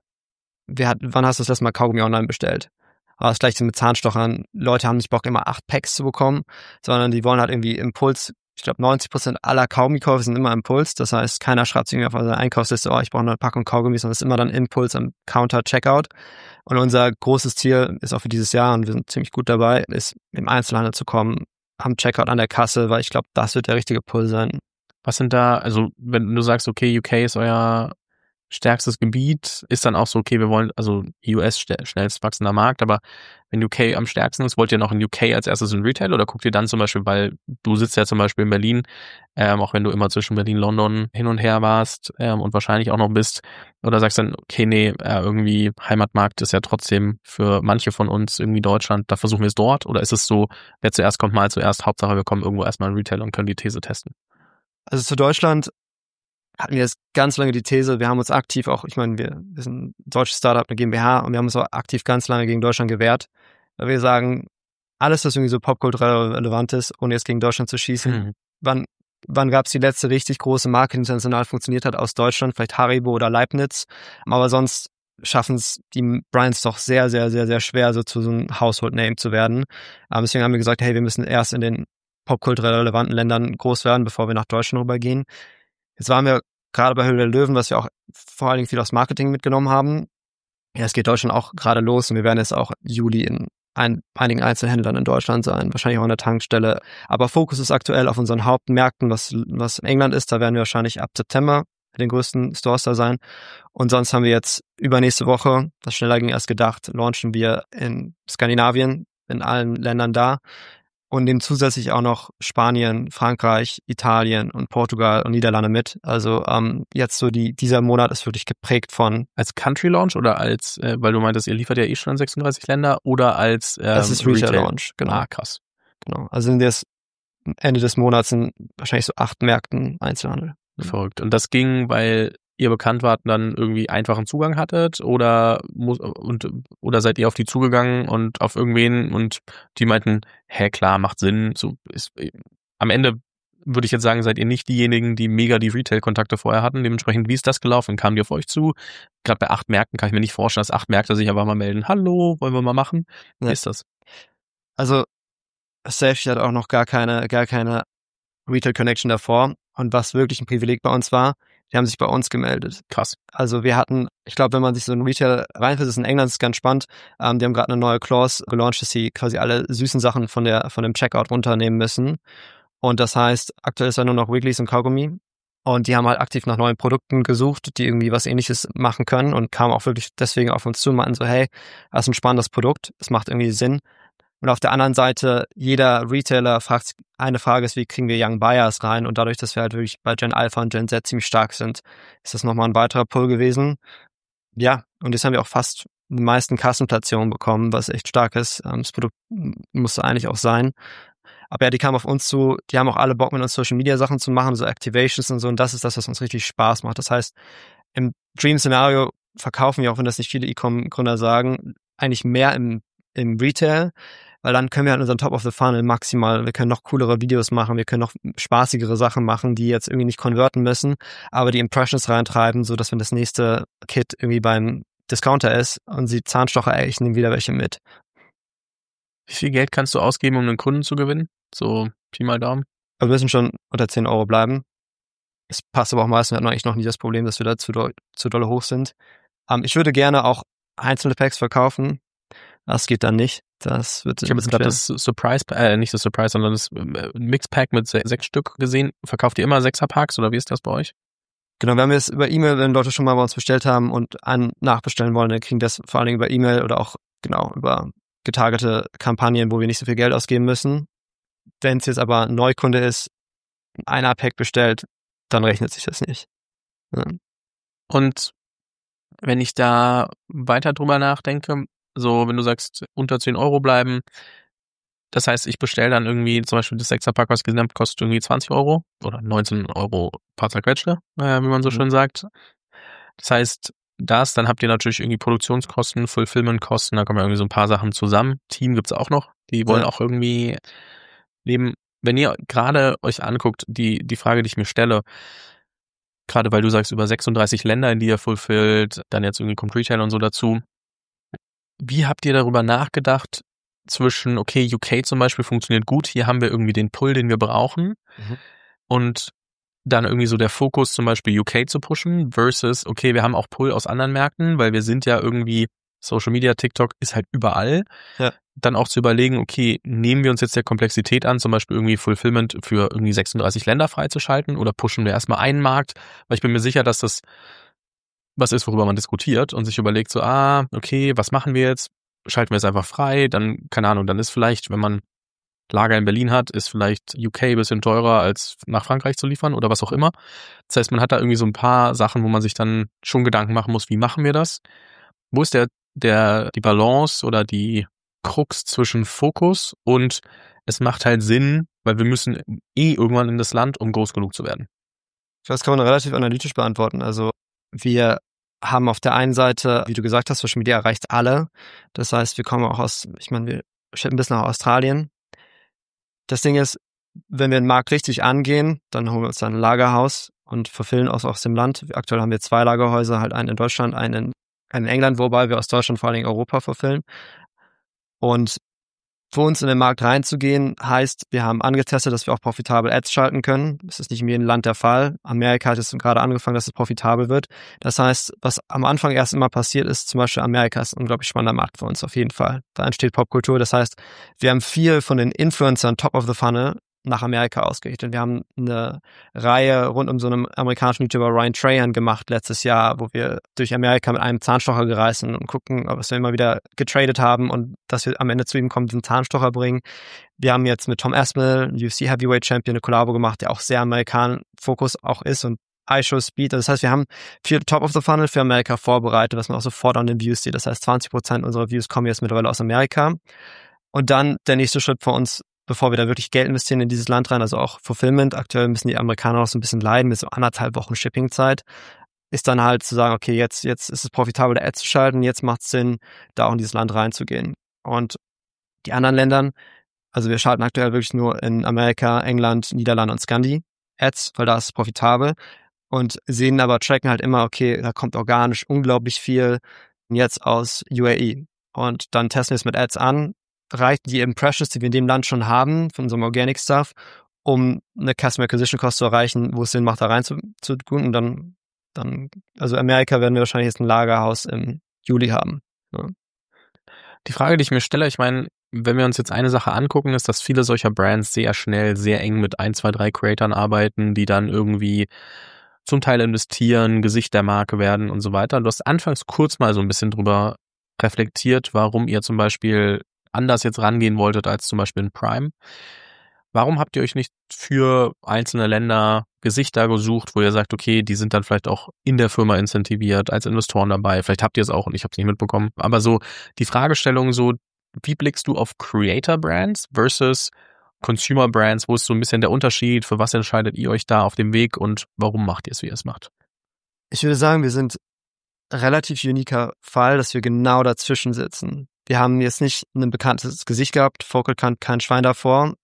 wann hast du das letzte Mal Kaugummi online bestellt? Aber das Gleiche mit Zahnstochern. Leute haben nicht Bock, immer 8 Packs zu bekommen, sondern die wollen halt irgendwie Impuls. Ich glaube, 90% aller Kaugummikäufe sind immer Impuls. Das heißt, keiner schreibt sich irgendwie auf seine Einkaufsliste, ich brauche eine Packung Kaugummis, sondern es ist immer dann Impuls am Counter-Checkout. Und unser großes Ziel ist auch für dieses Jahr, und wir sind ziemlich gut dabei, ist im Einzelhandel zu kommen, am Checkout an der Kasse, weil ich glaube, das wird der richtige Pull sein. Was sind da, also wenn du sagst, okay, UK ist euer stärkstes Gebiet, ist dann auch so, okay, wir wollen, also US schnellst wachsender Markt, aber wenn UK am stärksten ist, wollt ihr noch in UK als erstes in Retail oder guckt ihr dann zum Beispiel, weil du sitzt ja zum Beispiel in Berlin, auch wenn du immer zwischen Berlin, London hin und her warst und wahrscheinlich auch noch bist, oder sagst dann, okay, nee, irgendwie Heimatmarkt ist ja trotzdem für manche von uns irgendwie Deutschland, da versuchen wir es dort, oder ist es so, wer zuerst kommt, mal zuerst, Hauptsache wir kommen irgendwo erstmal in Retail und können die These testen? Also zu Deutschland hatten wir jetzt ganz lange die These, wir haben uns aktiv auch, ich meine, wir sind ein deutsches Startup, eine GmbH, und wir haben uns auch aktiv ganz lange gegen Deutschland gewehrt, weil wir sagen, alles, was irgendwie so popkulturell relevant ist, ohne jetzt gegen Deutschland zu schießen, wann gab es die letzte richtig große Marke, die international funktioniert hat aus Deutschland, vielleicht Haribo oder Leibniz, aber sonst schaffen es die Brands doch sehr, sehr, sehr, sehr schwer, so zu so einem Household Name zu werden. Deswegen haben wir gesagt, hey, wir müssen erst in den popkulturell relevanten Ländern groß werden, bevor wir nach Deutschland rübergehen. Jetzt waren wir gerade bei Höhle der Löwen, was wir auch vor allen Dingen viel aus Marketing mitgenommen haben. Ja, es geht Deutschland auch gerade los und wir werden jetzt auch Juli in einigen Einzelhändlern in Deutschland sein, wahrscheinlich auch an der Tankstelle. Aber Fokus ist aktuell auf unseren Hauptmärkten, was England ist. Da werden wir wahrscheinlich ab September in den größten Stores da sein. Und sonst haben wir jetzt übernächste Woche, was schneller ging als gedacht, launchen wir in Skandinavien, in allen Ländern da. Und nehmen zusätzlich auch noch Spanien, Frankreich, Italien und Portugal und Niederlande mit. Also jetzt so dieser Monat ist wirklich geprägt von... Als Country Launch oder als, weil du meintest, ihr liefert ja eh schon in 36 Länder, oder als das ist Retail Launch, genau. Ah, krass. Genau. Also Ende des Monats sind wahrscheinlich so 8 Märkten Einzelhandel. Verrückt. Und das ging, weil ihr bekannt wart und dann irgendwie einfachen Zugang hattet, oder seid ihr auf die zugegangen und auf irgendwen und die meinten, klar, macht Sinn. So am Ende würde ich jetzt sagen, seid ihr nicht diejenigen, die mega die Retail-Kontakte vorher hatten. Dementsprechend, wie ist das gelaufen? Kamen die auf euch zu? Gerade bei 8 Märkten kann ich mir nicht vorstellen, dass 8 Märkte sich einfach mal melden. Hallo, wollen wir mal machen? Wie ist das? Also Safety hat auch noch gar keine Retail-Connection davor. Und was wirklich ein Privileg bei uns war, die haben sich bei uns gemeldet. Krass. Also wir hatten, ich glaube, wenn man sich so in Retail reinfällt, in England ist es ganz spannend. Die haben gerade eine neue Clause gelauncht, dass sie quasi alle süßen Sachen von dem Checkout runternehmen müssen. Und das heißt, aktuell ist ja nur noch Wrigley's und Kaugummi. Und die haben halt aktiv nach neuen Produkten gesucht, die irgendwie was Ähnliches machen können, und kamen auch wirklich deswegen auf uns zu und meinten so, hey, das ist ein spannendes Produkt, es macht irgendwie Sinn. Und auf der anderen Seite, jeder Retailer fragt, eine Frage ist, wie kriegen wir Young Buyers rein? Und dadurch, dass wir halt wirklich bei Gen Alpha und Gen Z ziemlich stark sind, ist das nochmal ein weiterer Pull gewesen. Ja, und jetzt haben wir auch fast die meisten Kassenplatzierungen bekommen, was echt stark ist. Das Produkt musste eigentlich auch sein. Aber ja, die kamen auf uns zu, die haben auch alle Bock, mit uns Social Media Sachen zu machen, so Activations und so. Und das ist das, was uns richtig Spaß macht. Das heißt, im Dream-Szenario verkaufen wir, auch wenn das nicht viele E-Com-Gründer sagen, eigentlich mehr im Retail, weil dann können wir halt unseren Top of the Funnel maximal, wir können noch coolere Videos machen, wir können noch spaßigere Sachen machen, die jetzt irgendwie nicht konverten müssen, aber die Impressions reintreiben, so dass wenn das nächste Kit irgendwie beim Discounter ist und sie Zahnstocher, ich nehme wieder welche mit. Wie viel Geld kannst du ausgeben, um einen Kunden zu gewinnen? So Pi mal Daumen. Also wir müssen schon unter 10 Euro bleiben. Es passt aber auch meistens, wir hatten eigentlich noch nie das Problem, dass wir da zu dolle hoch sind. Ich würde gerne auch einzelne Packs verkaufen. Das geht dann nicht. Das wird Ich habe jetzt gerade das Surprise, nicht das Surprise, sondern das Mix-Pack mit 6 Stück gesehen. Verkauft ihr immer 6er-Packs oder wie ist das bei euch? Genau, wir haben jetzt über E-Mail, wenn Leute schon mal bei uns bestellt haben und nachbestellen wollen, dann kriegen das vor allen Dingen über E-Mail oder auch genau über getargete Kampagnen, wo wir nicht so viel Geld ausgeben müssen. Wenn es jetzt aber ein Neukunde ist, ein Pack bestellt, dann rechnet sich das nicht. Ja. Und wenn ich da weiter drüber nachdenke, so wenn du sagst, unter 10 Euro bleiben, das heißt, ich bestelle dann irgendwie zum Beispiel das 6er-Pack, was gesamt kostet irgendwie 20 Euro oder 19 Euro paar zerquetschte, wie man so schön sagt. Das heißt, dann habt ihr natürlich irgendwie Produktionskosten, Fulfillment-Kosten, da kommen ja irgendwie so ein paar Sachen zusammen. Team gibt's auch noch, die wollen auch irgendwie leben. Wenn ihr gerade euch anguckt, die Frage, die ich mir stelle, gerade weil du sagst, über 36 Länder, in die ihr fulfillt, dann jetzt irgendwie kommt Retail und so dazu. Wie habt ihr darüber nachgedacht, zwischen, okay, UK zum Beispiel funktioniert gut, hier haben wir irgendwie den Pull, den wir brauchen und dann irgendwie so der Fokus zum Beispiel UK zu pushen versus, okay, wir haben auch Pull aus anderen Märkten, weil wir sind ja irgendwie, Social Media, TikTok ist halt überall. Ja. Dann auch zu überlegen, okay, nehmen wir uns jetzt der Komplexität an, zum Beispiel irgendwie Fulfillment für irgendwie 36 Länder freizuschalten oder pushen wir erstmal einen Markt, weil ich bin mir sicher, dass das was ist, worüber man diskutiert und sich überlegt so, okay, was machen wir jetzt? Schalten wir es einfach frei, dann, keine Ahnung, dann ist vielleicht, wenn man Lager in Berlin hat, ist vielleicht UK ein bisschen teurer, als nach Frankreich zu liefern oder was auch immer. Das heißt, man hat da irgendwie so ein paar Sachen, wo man sich dann schon Gedanken machen muss, wie machen wir das? Wo ist die Balance oder die Krux zwischen Fokus und es macht halt Sinn, weil wir müssen irgendwann in das Land, um groß genug zu werden? Das kann man relativ analytisch beantworten. Also wir haben auf der einen Seite, wie du gesagt hast, Social Media erreicht alle. Das heißt, wir kommen auch wir schippen bis nach Australien. Das Ding ist, wenn wir den Markt richtig angehen, dann holen wir uns dann ein Lagerhaus und verfüllen aus dem Land. Aktuell haben wir 2 Lagerhäuser, halt einen in Deutschland, einen in England, wobei wir aus Deutschland vor allen Dingen Europa verfüllen. Und für uns in den Markt reinzugehen, heißt, wir haben angetestet, dass wir auch profitabel Ads schalten können. Das ist nicht in jedem Land der Fall. Amerika hat jetzt gerade angefangen, dass es profitabel wird. Das heißt, was am Anfang erst immer passiert ist, zum Beispiel Amerika ist ein unglaublich spannender Markt für uns auf jeden Fall. Da entsteht Popkultur. Das heißt, wir haben viel von den Influencern top of the funnel nach Amerika ausgerichtet. Wir haben eine Reihe rund um so einen amerikanischen YouTuber Ryan Trahan gemacht letztes Jahr, wo wir durch Amerika mit einem Zahnstocher gereist sind und gucken, ob wir immer wieder getradet haben und dass wir am Ende zu ihm kommen, diesen Zahnstocher bringen. Wir haben jetzt mit Tom Aspinall, UFC Heavyweight Champion, eine Kollabo gemacht, der auch sehr Amerikan-Fokus auch ist und iShow Speed. Das heißt, wir haben viel Top of the Funnel für Amerika vorbereitet, was man auch sofort an den Views sieht. Das heißt, 20% unserer Views kommen jetzt mittlerweile aus Amerika. Und dann der nächste Schritt für uns, bevor wir da wirklich Geld investieren in dieses Land rein, also auch Fulfillment, aktuell müssen die Amerikaner noch so ein bisschen leiden mit so 1,5 Wochen Shippingzeit, ist dann halt zu sagen, okay, jetzt ist es profitabel, da Ads zu schalten, jetzt macht es Sinn, da auch in dieses Land reinzugehen. Und die anderen Ländern, also wir schalten aktuell wirklich nur in Amerika, England, Niederlande und Scandi Ads, weil da ist es profitabel und sehen aber, tracken halt immer, okay, da kommt organisch unglaublich viel jetzt aus UAE und dann testen wir es mit Ads an, reicht die Impressions, die wir in dem Land schon haben, von unserem Organic Stuff, um eine Customer Acquisition Cost zu erreichen, wo es Sinn macht, da rein zu tun. Und dann, also Amerika werden wir wahrscheinlich jetzt ein Lagerhaus im Juli haben. Ja. Die Frage, die ich mir stelle, ich meine, wenn wir uns jetzt eine Sache angucken, ist, dass viele solcher Brands sehr schnell, sehr eng mit 1, 2, 3 Creatoren arbeiten, die dann irgendwie zum Teil investieren, Gesicht der Marke werden und so weiter. Du hast anfangs kurz mal so ein bisschen drüber reflektiert, warum ihr zum Beispiel anders jetzt rangehen wolltet als zum Beispiel in Prime. Warum habt ihr euch nicht für einzelne Länder Gesichter gesucht, wo ihr sagt, okay, die sind dann vielleicht auch in der Firma incentiviert, als Investoren dabei, vielleicht habt ihr es auch und ich habe es nicht mitbekommen, aber so die Fragestellung so, wie blickst du auf Creator Brands versus Consumer Brands, wo ist so ein bisschen der Unterschied, für was entscheidet ihr euch da auf dem Weg und warum macht ihr es, wie ihr es macht? Ich würde sagen, wir sind ein relativ uniker Fall, dass wir genau dazwischen sitzen. Wir haben jetzt nicht ein bekanntes Gesicht gehabt, Focal kann kein Schwein davor,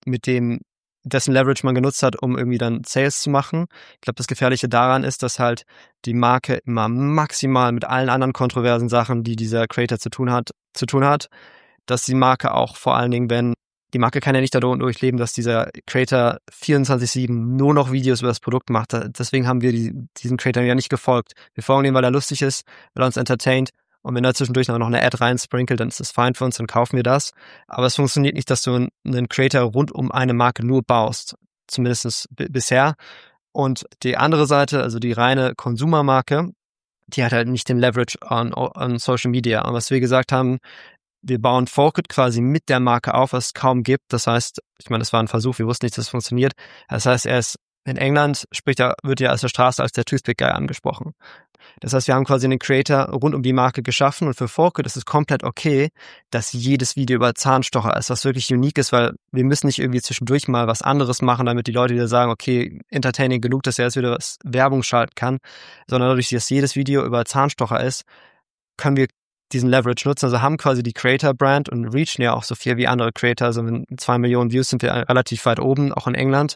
dessen Leverage man genutzt hat, um irgendwie dann Sales zu machen. Ich glaube, das Gefährliche daran ist, dass halt die Marke immer maximal mit allen anderen kontroversen Sachen, die dieser Creator zu tun hat, dass die Marke auch vor allen Dingen, wenn die Marke kann ja nicht dadurch leben, dass dieser Creator 24/7 nur noch Videos über das Produkt macht. Deswegen haben wir diesen Creator ja nicht gefolgt. Wir folgen ihm, weil er lustig ist, weil er uns entertaint. Und wenn er zwischendurch noch eine Ad reinsprinkelt, dann ist das fein für uns, dann kaufen wir das. Aber es funktioniert nicht, dass du einen Creator rund um eine Marke nur baust. Zumindest bisher. Und die andere Seite, also die reine Konsumermarke, die hat halt nicht den Leverage on Social Media. Und was wir gesagt haben, wir bauen Forkit quasi mit der Marke auf, was es kaum gibt. Das heißt, ich meine, das war ein Versuch, wir wussten nicht, dass es funktioniert. Das heißt, er ist in England, wird ja aus der Straße als der Toothpick Guy angesprochen. Das heißt, wir haben quasi einen Creator rund um die Marke geschaffen und für Forkit ist es komplett okay, dass jedes Video über Zahnstocher ist, was wirklich unique ist, weil wir müssen nicht irgendwie zwischendurch mal was anderes machen, damit die Leute wieder sagen, okay, entertaining genug, dass er jetzt wieder was Werbung schalten kann, sondern dadurch, dass jedes Video über Zahnstocher ist, können wir diesen Leverage nutzen, also haben quasi die Creator-Brand und reachen ja auch so viel wie andere Creator, also mit 2 Millionen Views sind wir relativ weit oben, auch in England.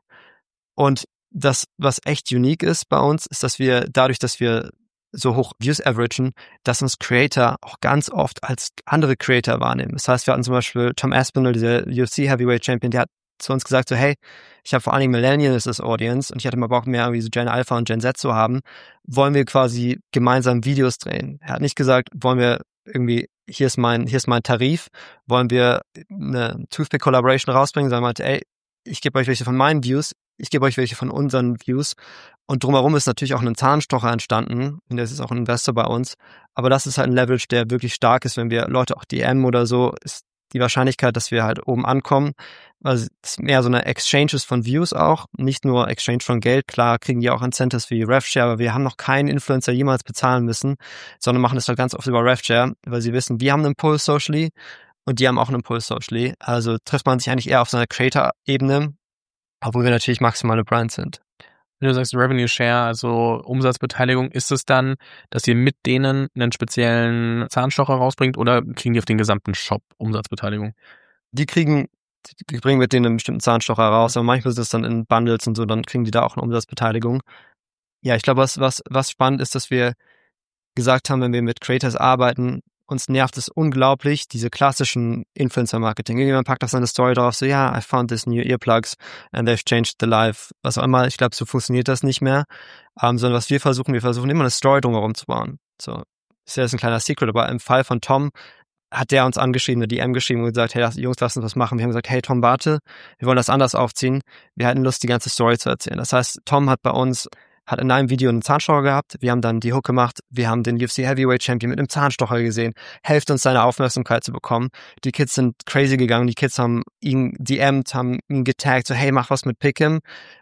Und das, was echt unique ist bei uns, ist, dass wir dadurch, dass wir so hoch Views averagen, dass uns Creator auch ganz oft als andere Creator wahrnehmen. Das heißt, wir hatten zum Beispiel Tom Aspinall, dieser UFC Heavyweight Champion, der hat zu uns gesagt so, hey, ich habe vor allen Dingen Millennials als Audience und ich hatte mal Bock mehr irgendwie so Gen Alpha und Gen Z zu haben, wollen wir quasi gemeinsam Videos drehen. Er hat nicht gesagt, wollen wir irgendwie, hier ist mein Tarif, wollen wir eine Toothpick Collaboration rausbringen, sondern meinte, ey, ich gebe euch welche von meinen Views, ich gebe euch welche von unseren Views und drumherum ist natürlich auch ein Zahnstocher entstanden und das ist auch ein Investor bei uns, aber das ist halt ein Leverage, der wirklich stark ist, wenn wir Leute auch DM oder so, ist die Wahrscheinlichkeit, dass wir halt oben ankommen, also es ist mehr so eine Exchanges von Views auch, nicht nur Exchange von Geld, klar kriegen die auch Incentives wie RevShare, aber wir haben noch keinen Influencer jemals bezahlen müssen, sondern machen das halt ganz oft über RevShare, weil sie wissen, wir haben einen Pull socially und die haben auch einen Pull socially, also trifft man sich eigentlich eher auf so einer Creator-Ebene, obwohl wir natürlich maximale Brand sind. Wenn du sagst Revenue Share, also Umsatzbeteiligung, ist es dann, dass ihr mit denen einen speziellen Zahnstocher rausbringt oder kriegen die auf den gesamten Shop Umsatzbeteiligung? Die bringen mit denen einen bestimmten Zahnstocher raus, aber manchmal ist es dann in Bundles und so, dann kriegen die da auch eine Umsatzbeteiligung. Ja, ich glaube, was spannend ist, dass wir gesagt haben, wenn wir mit Creators arbeiten, uns nervt es unglaublich, diese klassischen Influencer-Marketing. Irgendjemand packt auf seine Story drauf, so, ja, I found this new earplugs and they've changed the life. Was auch immer, ich glaube, so funktioniert das nicht mehr. Sondern was wir versuchen immer eine Story drumherum zu bauen. So, ist ja jetzt ein kleiner Secret, aber im Fall von Tom hat der uns angeschrieben, eine DM geschrieben und gesagt, hey, Jungs, lass uns was machen. Wir haben gesagt, hey, Tom, warte, wir wollen das anders aufziehen. Wir hatten Lust, die ganze Story zu erzählen. Das heißt, Tom hat in einem Video einen Zahnstocher gehabt, wir haben dann die Hook gemacht, wir haben den UFC Heavyweight Champion mit einem Zahnstocher gesehen, helft uns seine Aufmerksamkeit zu bekommen. Die Kids sind crazy gegangen, die Kids haben ihn DM'd, haben ihn getaggt, so hey, mach was mit Pick'em.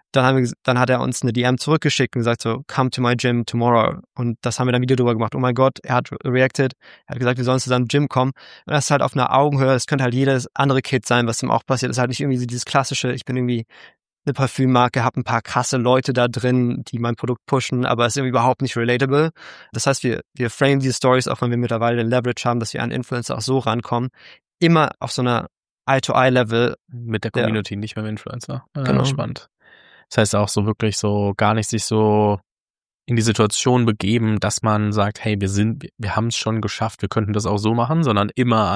Dann hat er uns eine DM zurückgeschickt und gesagt so, come to my gym tomorrow. Und das haben wir dann ein Video drüber gemacht. Oh mein Gott, er hat reacted, er hat gesagt, wir sollen zu seinem Gym kommen. Und das ist halt auf einer Augenhöhe, das könnte halt jedes andere Kid sein, was ihm auch passiert. Das ist halt nicht irgendwie so dieses klassische, ich bin irgendwie eine Parfümmarke, habe ein paar krasse Leute da drin, die mein Produkt pushen, aber es ist irgendwie überhaupt nicht relatable. Das heißt, wir framen diese Stories, auch wenn wir mittlerweile den Leverage haben, dass wir an Influencer auch so rankommen, immer auf so einer Eye-to-Eye-Level. Mit der Community, nicht mit dem Influencer. Ja, genau. Spannend. Das heißt auch so wirklich so gar nicht sich so in die Situation begeben, dass man sagt, hey, wir haben es schon geschafft, wir könnten das auch so machen, sondern immer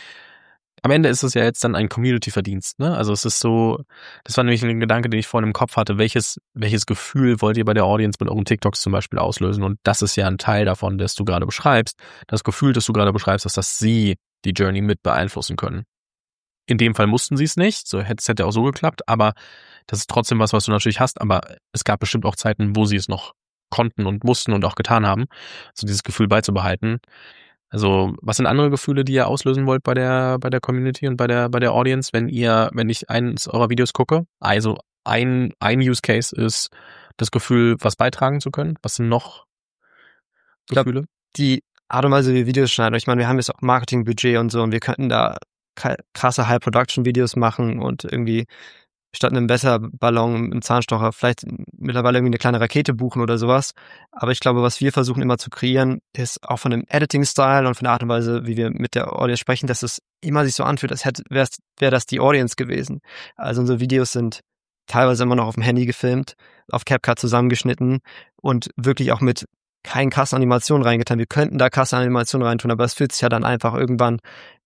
am Ende ist es ja jetzt dann ein Community-Verdienst, ne? Also es ist so, das war nämlich ein Gedanke, den ich vorhin im Kopf hatte, welches Gefühl wollt ihr bei der Audience mit euren TikToks zum Beispiel auslösen? Und das ist ja ein Teil davon, das du gerade beschreibst. Das Gefühl, das du gerade beschreibst, dass sie die Journey mit beeinflussen können. In dem Fall mussten sie es nicht, so hätte auch so geklappt, aber das ist trotzdem was du natürlich hast, aber es gab bestimmt auch Zeiten, wo sie es noch konnten und mussten und auch getan haben, so dieses Gefühl beizubehalten. Also, was sind andere Gefühle, die ihr auslösen wollt bei der Community und bei der Audience, wenn ich eins eurer Videos gucke? Also, ein Use Case ist das Gefühl, was beitragen zu können. Was sind noch Gefühle? Ich glaub, die Art und Weise, wie wir Videos schneiden. Ich meine, wir haben jetzt auch Marketingbudget und so und wir könnten da krasse High-Production-Videos machen und irgendwie statt einem Wässerballon im Zahnstocher vielleicht mittlerweile irgendwie eine kleine Rakete buchen oder sowas. Aber ich glaube, was wir versuchen immer zu kreieren, ist auch von dem Editing-Style und von der Art und Weise, wie wir mit der Audience sprechen, dass es immer sich so anfühlt, als wäre das die Audience gewesen. Also unsere Videos sind teilweise immer noch auf dem Handy gefilmt, auf CapCut zusammengeschnitten und wirklich auch mit keinen krassen Animationen reingetan. Wir könnten da krasse Animationen reintun, aber es fühlt sich ja dann einfach irgendwann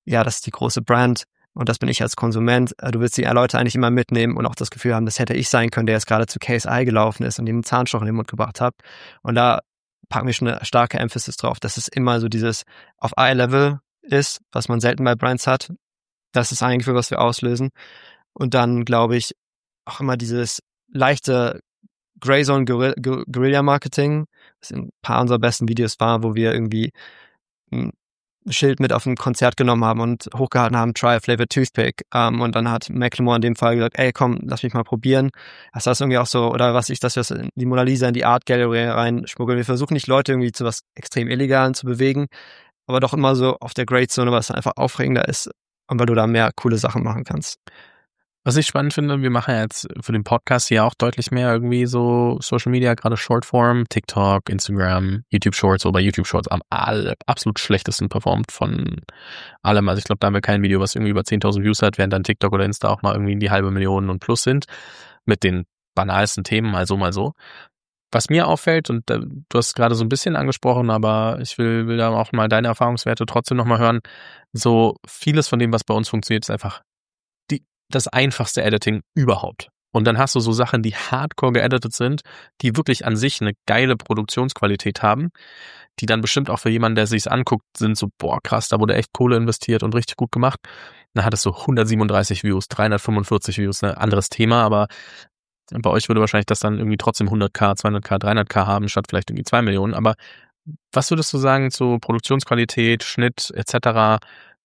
ja, das ist die große Brand und das bin ich als Konsument. Du willst die Leute eigentlich immer mitnehmen und auch das Gefühl haben, das hätte ich sein können, der jetzt gerade zu KSI gelaufen ist und ihm einen Zahnstocher in den Mund gebracht hat. Und da packen wir schon eine starke Emphasis drauf, dass es immer so dieses auf Eye-Level ist, was man selten bei Brands hat. Das ist eigentlich, für was wir auslösen. Und dann, glaube ich, auch immer dieses leichte Greyzone Guerilla Marketing, was ein paar unserer besten Videos war, wo wir irgendwie ein Schild mit auf ein Konzert genommen haben und hochgehalten haben, Try a Flavored Toothpick. Und dann hat Macklemore in dem Fall gesagt, ey, komm, lass mich mal probieren. Das ist irgendwie auch so, oder dass wir das in die Mona Lisa in die Art Gallery reinschmuggeln. Wir versuchen nicht, Leute irgendwie zu was extrem Illegalen zu bewegen, aber doch immer so auf der Grey-Zone, weil es einfach aufregender ist und weil du da mehr coole Sachen machen kannst. Was ich spannend finde, wir machen ja jetzt für den Podcast hier auch deutlich mehr irgendwie so Social Media, gerade Shortform, TikTok, Instagram, YouTube Shorts, oder bei YouTube Shorts am absolut schlechtesten performt von allem. Also ich glaube, da haben wir kein Video, was irgendwie über 10.000 Views hat, während dann TikTok oder Insta auch mal irgendwie in die 500.000 und plus sind, mit den banalsten Themen, mal so. Was mir auffällt, und du hast gerade so ein bisschen angesprochen, aber ich will da auch mal deine Erfahrungswerte trotzdem nochmal hören, so vieles von dem, was bei uns funktioniert, ist einfach das einfachste Editing überhaupt. Und dann hast du so Sachen, die hardcore geeditet sind, die wirklich an sich eine geile Produktionsqualität haben, die dann bestimmt auch für jemanden, der sich's anguckt, sind so, boah, krass, da wurde echt Kohle investiert und richtig gut gemacht. Dann hat es so 137 Views, 345 Views, ein anderes Thema, aber bei euch würde wahrscheinlich das dann irgendwie trotzdem 100k, 200k, 300k haben, statt vielleicht irgendwie 2 Millionen. Aber was würdest du sagen zu Produktionsqualität, Schnitt etc.?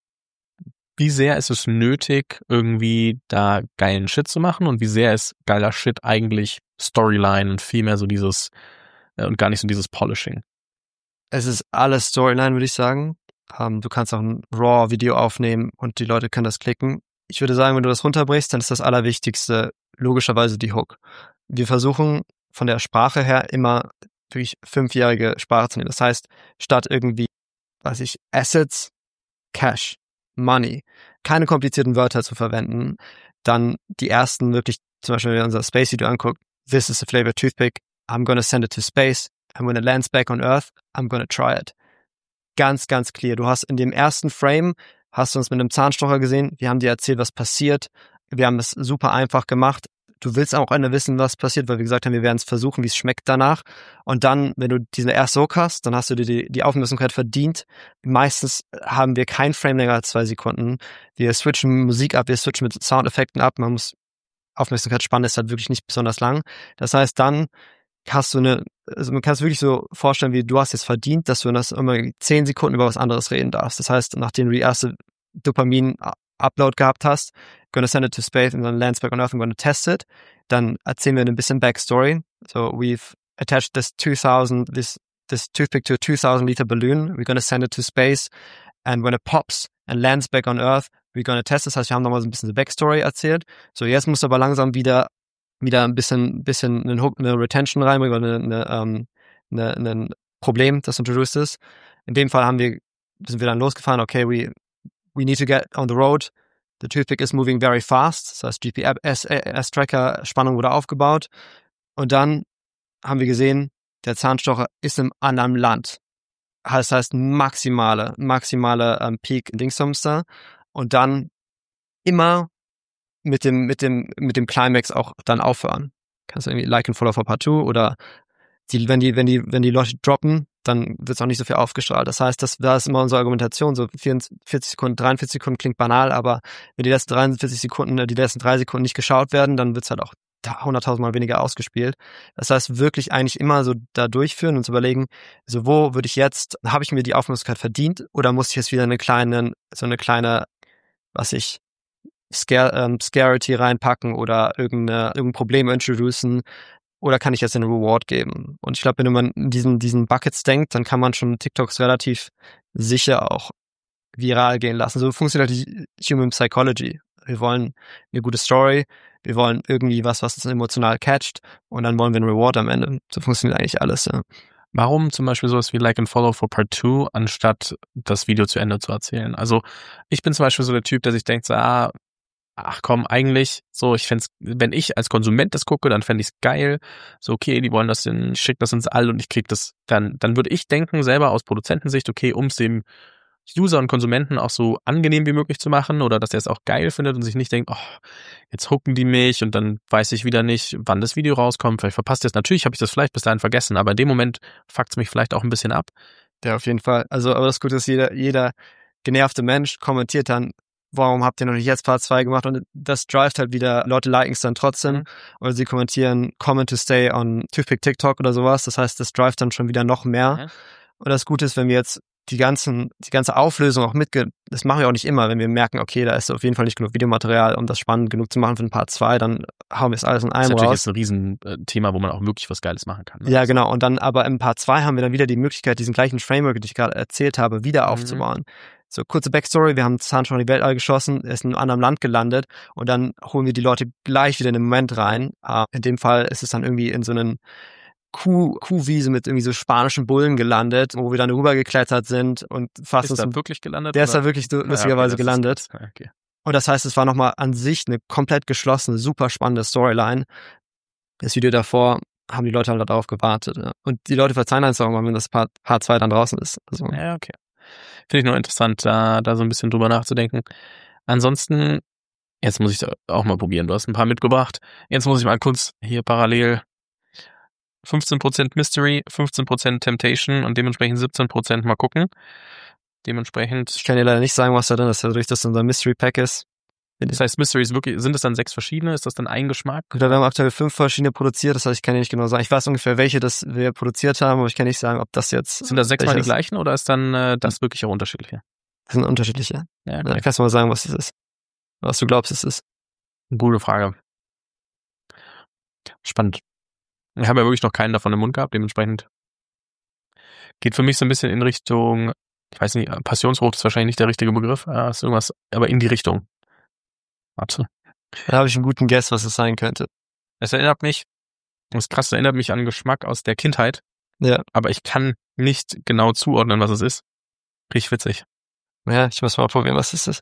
Wie sehr ist es nötig, irgendwie da geilen Shit zu machen und wie sehr ist geiler Shit eigentlich Storyline und viel mehr so dieses und gar nicht so dieses Polishing? Es ist alles Storyline, würde ich sagen. Du kannst auch ein RAW-Video aufnehmen und die Leute können das klicken. Ich würde sagen, wenn du das runterbrichst, dann ist das Allerwichtigste logischerweise die Hook. Wir versuchen von der Sprache her immer wirklich 5-jährige Sprache zu nehmen. Das heißt, statt irgendwie, Assets, Cash, Money, keine komplizierten Wörter zu verwenden, dann die ersten wirklich, zum Beispiel wenn ihr unser Space-Video anguckt, this is a flavored toothpick, I'm gonna send it to space, and when it lands back on Earth, I'm gonna try it. Ganz, ganz clear. Du hast in dem ersten Frame, hast du uns mit einem Zahnstocher gesehen, wir haben dir erzählt, was passiert, wir haben es super einfach gemacht. Du willst auch wissen, was passiert, weil wir gesagt haben, wir werden es versuchen, wie es schmeckt danach. Und dann, wenn du diesen ersten Soak hast, dann hast du dir die Aufmerksamkeit verdient. Meistens haben wir kein Frame länger als 2 Sekunden. Wir switchen Musik ab, wir switchen mit Soundeffekten ab. Aufmerksamkeitsspanne ist halt wirklich nicht besonders lang. Das heißt, dann hast du man kann es wirklich so vorstellen, wie du hast jetzt verdient, dass du das immer 10 Sekunden über was anderes reden darfst. Das heißt, nachdem du die erste Dopamin-Upload gehabt hast, gonna send it to space and then lands back on Earth and gonna test it. Dann erzählen wir ein bisschen Backstory. So we've attached this toothpick to a 2,000 liter balloon. We're gonna send it to space and when it pops and lands back on Earth, we're gonna test it. Das heißt, wir haben nochmal so ein bisschen die Backstory erzählt. So jetzt musst du aber langsam wieder ein bisschen einen Hook, eine Retention reinbringen oder ein Problem, das introduced ist. In dem Fall sind wir dann losgefahren. Okay, we need to get on the road. The toothpick is moving very fast. Das heißt, GPS-Tracker, Spannung wurde aufgebaut. Und dann haben wir gesehen, der Zahnstocher ist im anderen Land. Das heißt, maximale Peak Dingsumster. Und dann immer mit dem Climax auch dann aufhören. Kannst du irgendwie Like and Follow for Part 2 oder wenn die Leute droppen, dann wird es auch nicht so viel aufgestrahlt. Das heißt, da ist immer unsere Argumentation, so 44 Sekunden, 43 Sekunden klingt banal, aber wenn die letzten 43 Sekunden, die letzten 3 Sekunden nicht geschaut werden, dann wird es halt auch 100.000 Mal weniger ausgespielt. Das heißt, wirklich eigentlich immer so da durchführen und zu überlegen, so wo würde ich jetzt, habe ich mir die Aufmerksamkeit verdient oder muss ich jetzt wieder eine kleine, Scarcity reinpacken oder irgendein Problem introducen oder kann ich jetzt einen Reward geben? Und ich glaube, wenn man in diesen Buckets denkt, dann kann man schon TikToks relativ sicher auch viral gehen lassen. So funktioniert die Human Psychology. Wir wollen eine gute Story, wir wollen irgendwie was uns emotional catcht und dann wollen wir einen Reward am Ende. So funktioniert eigentlich alles, ja. Warum zum Beispiel sowas wie Like and Follow for Part 2, anstatt das Video zu Ende zu erzählen? Also ich bin zum Beispiel so der Typ, der sich denkt, so, ach komm, eigentlich, so, ich fänd's, wenn ich als Konsument das gucke, dann fände ich's geil. So, okay, die wollen das ich schick das ins All und ich krieg das, dann würde ich denken, selber aus Produzentensicht, okay, um es dem User und Konsumenten auch so angenehm wie möglich zu machen oder dass er es auch geil findet und sich nicht denkt, oh, jetzt hooken die mich und dann weiß ich wieder nicht, wann das Video rauskommt. Vielleicht verpasst ihr es. Natürlich habe ich das vielleicht bis dahin vergessen, aber in dem Moment fuckt es mich vielleicht auch ein bisschen ab. Ja, auf jeden Fall. Also, aber das Gute ist, jeder genervte Mensch kommentiert dann, warum habt ihr noch nicht jetzt Part 2 gemacht? Und das drivet halt wieder, Leute liken es dann trotzdem oder sie kommentieren comment to stay on Toothpick TikTok oder sowas. Das heißt, das drivet dann schon wieder noch mehr. Ja. Und das Gute ist, wenn wir jetzt die ganze Auflösung auch das machen wir auch nicht immer, wenn wir merken, okay, da ist auf jeden Fall nicht genug Videomaterial, um das spannend genug zu machen für ein Part 2, dann hauen wir es alles in einem raus. Das ist natürlich jetzt ein Riesenthema, wo man auch wirklich was Geiles machen kann. Ne? Ja, genau. Und dann aber im Part 2 haben wir dann wieder die Möglichkeit, diesen gleichen Framework, den ich gerade erzählt habe, wieder aufzubauen. So, kurze Backstory, wir haben Zahnstocher in die Weltall geschossen, er ist in einem anderen Land gelandet und dann holen wir die Leute gleich wieder in den Moment rein. In dem Fall ist es dann irgendwie in so einen Kuhwiese mit irgendwie so spanischen Bullen gelandet, wo wir dann rübergeklettert sind und fast ist da wirklich gelandet? Der ist da wirklich lustigerweise gelandet. Okay. Und das heißt, es war nochmal an sich eine komplett geschlossene, super spannende Storyline. Das Video davor haben die Leute halt darauf gewartet. Ja. Und die Leute verzeihen uns auch mal, wenn das Part 2 dann draußen ist. Also. Ja, okay. Finde ich nur interessant, da so ein bisschen drüber nachzudenken. Ansonsten, jetzt muss ich es auch mal probieren. Du hast ein paar mitgebracht. Jetzt muss ich mal kurz hier parallel 15% Mystery, 15% Temptation und dementsprechend 17% mal gucken. Dementsprechend. Ich kann dir leider nicht sagen, was da drin ist, dadurch, dass das unser Mystery Pack ist. Das heißt, Mystery ist wirklich, sind es dann 6 verschiedene? Ist das dann ein Geschmack? Oder wir haben aktuell 5 verschiedene produziert, das heißt, ich kann dir nicht genau sagen. Ich weiß ungefähr, welche das wir produziert haben, aber ich kann nicht sagen, ob das jetzt. Sind das 6 mal die gleichen oder ist dann das wirklich auch unterschiedliche? Das sind unterschiedliche. Ja, okay. Kannst du mal sagen, was das ist? Was du glaubst, es ist? Gute Frage. Spannend. Ich habe ja wirklich noch keinen davon im Mund gehabt, dementsprechend geht für mich so ein bisschen in Richtung, ich weiß nicht, Passionsfrucht ist wahrscheinlich nicht der richtige Begriff, ist irgendwas, aber in die Richtung. Warte. Da habe ich einen guten Guess, was es sein könnte. Es erinnert mich, das ist krass, es erinnert mich an Geschmack aus der Kindheit. Ja. Aber ich kann nicht genau zuordnen, was es ist. Richtig witzig. Ja, ich muss mal probieren, was es ist.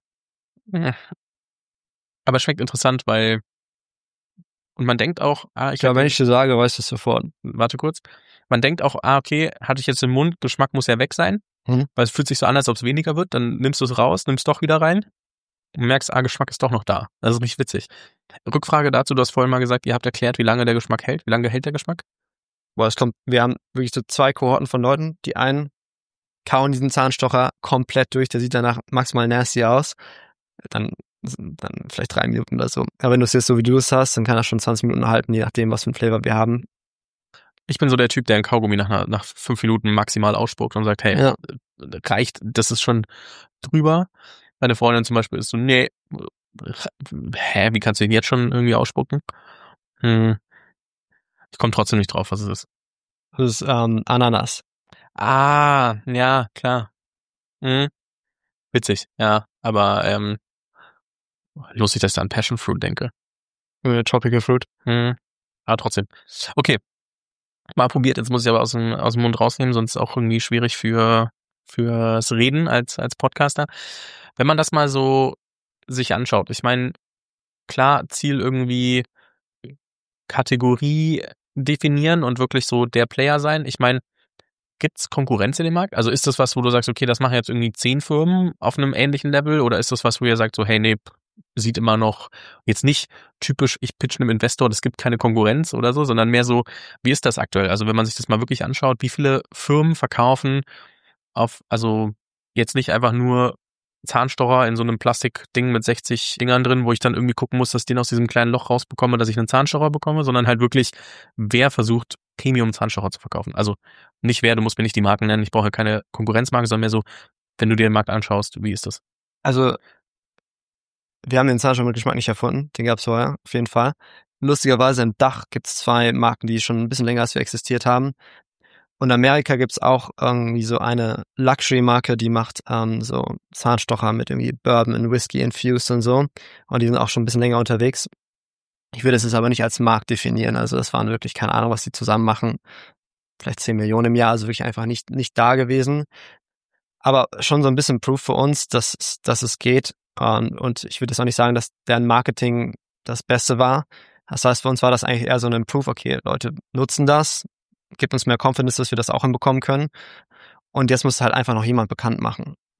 Aber es schmeckt interessant, weil und man denkt auch, ich glaube, wenn ich dir sage, weißt du es sofort. Warte kurz. Man denkt auch, okay, hatte ich jetzt im Mund, Geschmack muss ja weg sein, weil es fühlt sich so an, als ob es weniger wird, dann nimmst du es raus, nimmst doch wieder rein und merkst, Geschmack ist doch noch da. Das ist richtig witzig. Rückfrage dazu, du hast vorhin mal gesagt, ihr habt erklärt, wie lange der Geschmack hält. Wie lange hält der Geschmack? Boah, wir haben wirklich so 2 Kohorten von Leuten, die einen kauen diesen Zahnstocher komplett durch, der sieht danach maximal nasty aus. Dann vielleicht 3 Minuten oder so. Aber wenn du es jetzt so wie du es hast, dann kann er schon 20 Minuten halten, je nachdem, was für ein Flavor wir haben. Ich bin so der Typ, der ein Kaugummi nach 5 Minuten maximal ausspuckt und sagt, hey, reicht, das ist schon drüber. Meine Freundin zum Beispiel ist so, nee, wie kannst du den jetzt schon irgendwie ausspucken? Ich komme trotzdem nicht drauf, was es ist. Das ist Ananas. Ja, klar. Witzig, ja, aber lustig, dass ich da an Passion Fruit denke. Tropical Fruit. Aber trotzdem. Okay. Mal probiert, jetzt muss ich aber aus dem Mund rausnehmen, sonst ist auch irgendwie schwierig fürs Reden als Podcaster. Wenn man das mal so sich anschaut, ich meine, klar, Ziel irgendwie Kategorie definieren und wirklich so der Player sein. Ich meine, gibt's Konkurrenz in dem Markt? Also ist das was, wo du sagst, okay, das machen jetzt irgendwie 10 Firmen auf einem ähnlichen Level oder ist das was, wo ihr sagt so, hey, nee, sieht immer noch jetzt nicht typisch, ich pitch einem Investor, es gibt keine Konkurrenz oder so, sondern mehr so, wie ist das aktuell? Also wenn man sich das mal wirklich anschaut, wie viele Firmen verkaufen also jetzt nicht einfach nur Zahnstocher in so einem Plastikding mit 60 Dingern drin, wo ich dann irgendwie gucken muss, dass ich den aus diesem kleinen Loch rausbekomme, dass ich einen Zahnstocher bekomme, sondern halt wirklich, wer versucht, Premium-Zahnstocher zu verkaufen. Also nicht wer, du musst mir nicht die Marken nennen, ich brauche keine Konkurrenzmarken, sondern mehr so, wenn du dir den Markt anschaust, wie ist das? Also wir haben den Zahnstocher mit Geschmack nicht erfunden, den gab es vorher, auf jeden Fall. Lustigerweise im Dach gibt es 2 Marken, die schon ein bisschen länger als wir existiert haben. Und in Amerika gibt es auch irgendwie so eine Luxury-Marke, die macht so Zahnstocher mit irgendwie Bourbon und Whisky infused und so. Und die sind auch schon ein bisschen länger unterwegs. Ich würde es jetzt aber nicht als Markt definieren. Also das waren wirklich, keine Ahnung, was die zusammen machen. Vielleicht 10 Millionen im Jahr, also wirklich einfach nicht da gewesen. Aber schon so ein bisschen Proof für uns, dass es geht. Und ich würde jetzt auch nicht sagen, dass deren Marketing das Beste war. Das heißt, für uns war das eigentlich eher so ein Proof, okay, Leute nutzen das, gibt uns mehr Confidence, dass wir das auch hinbekommen können. Und jetzt muss halt einfach noch jemand bekannt machen.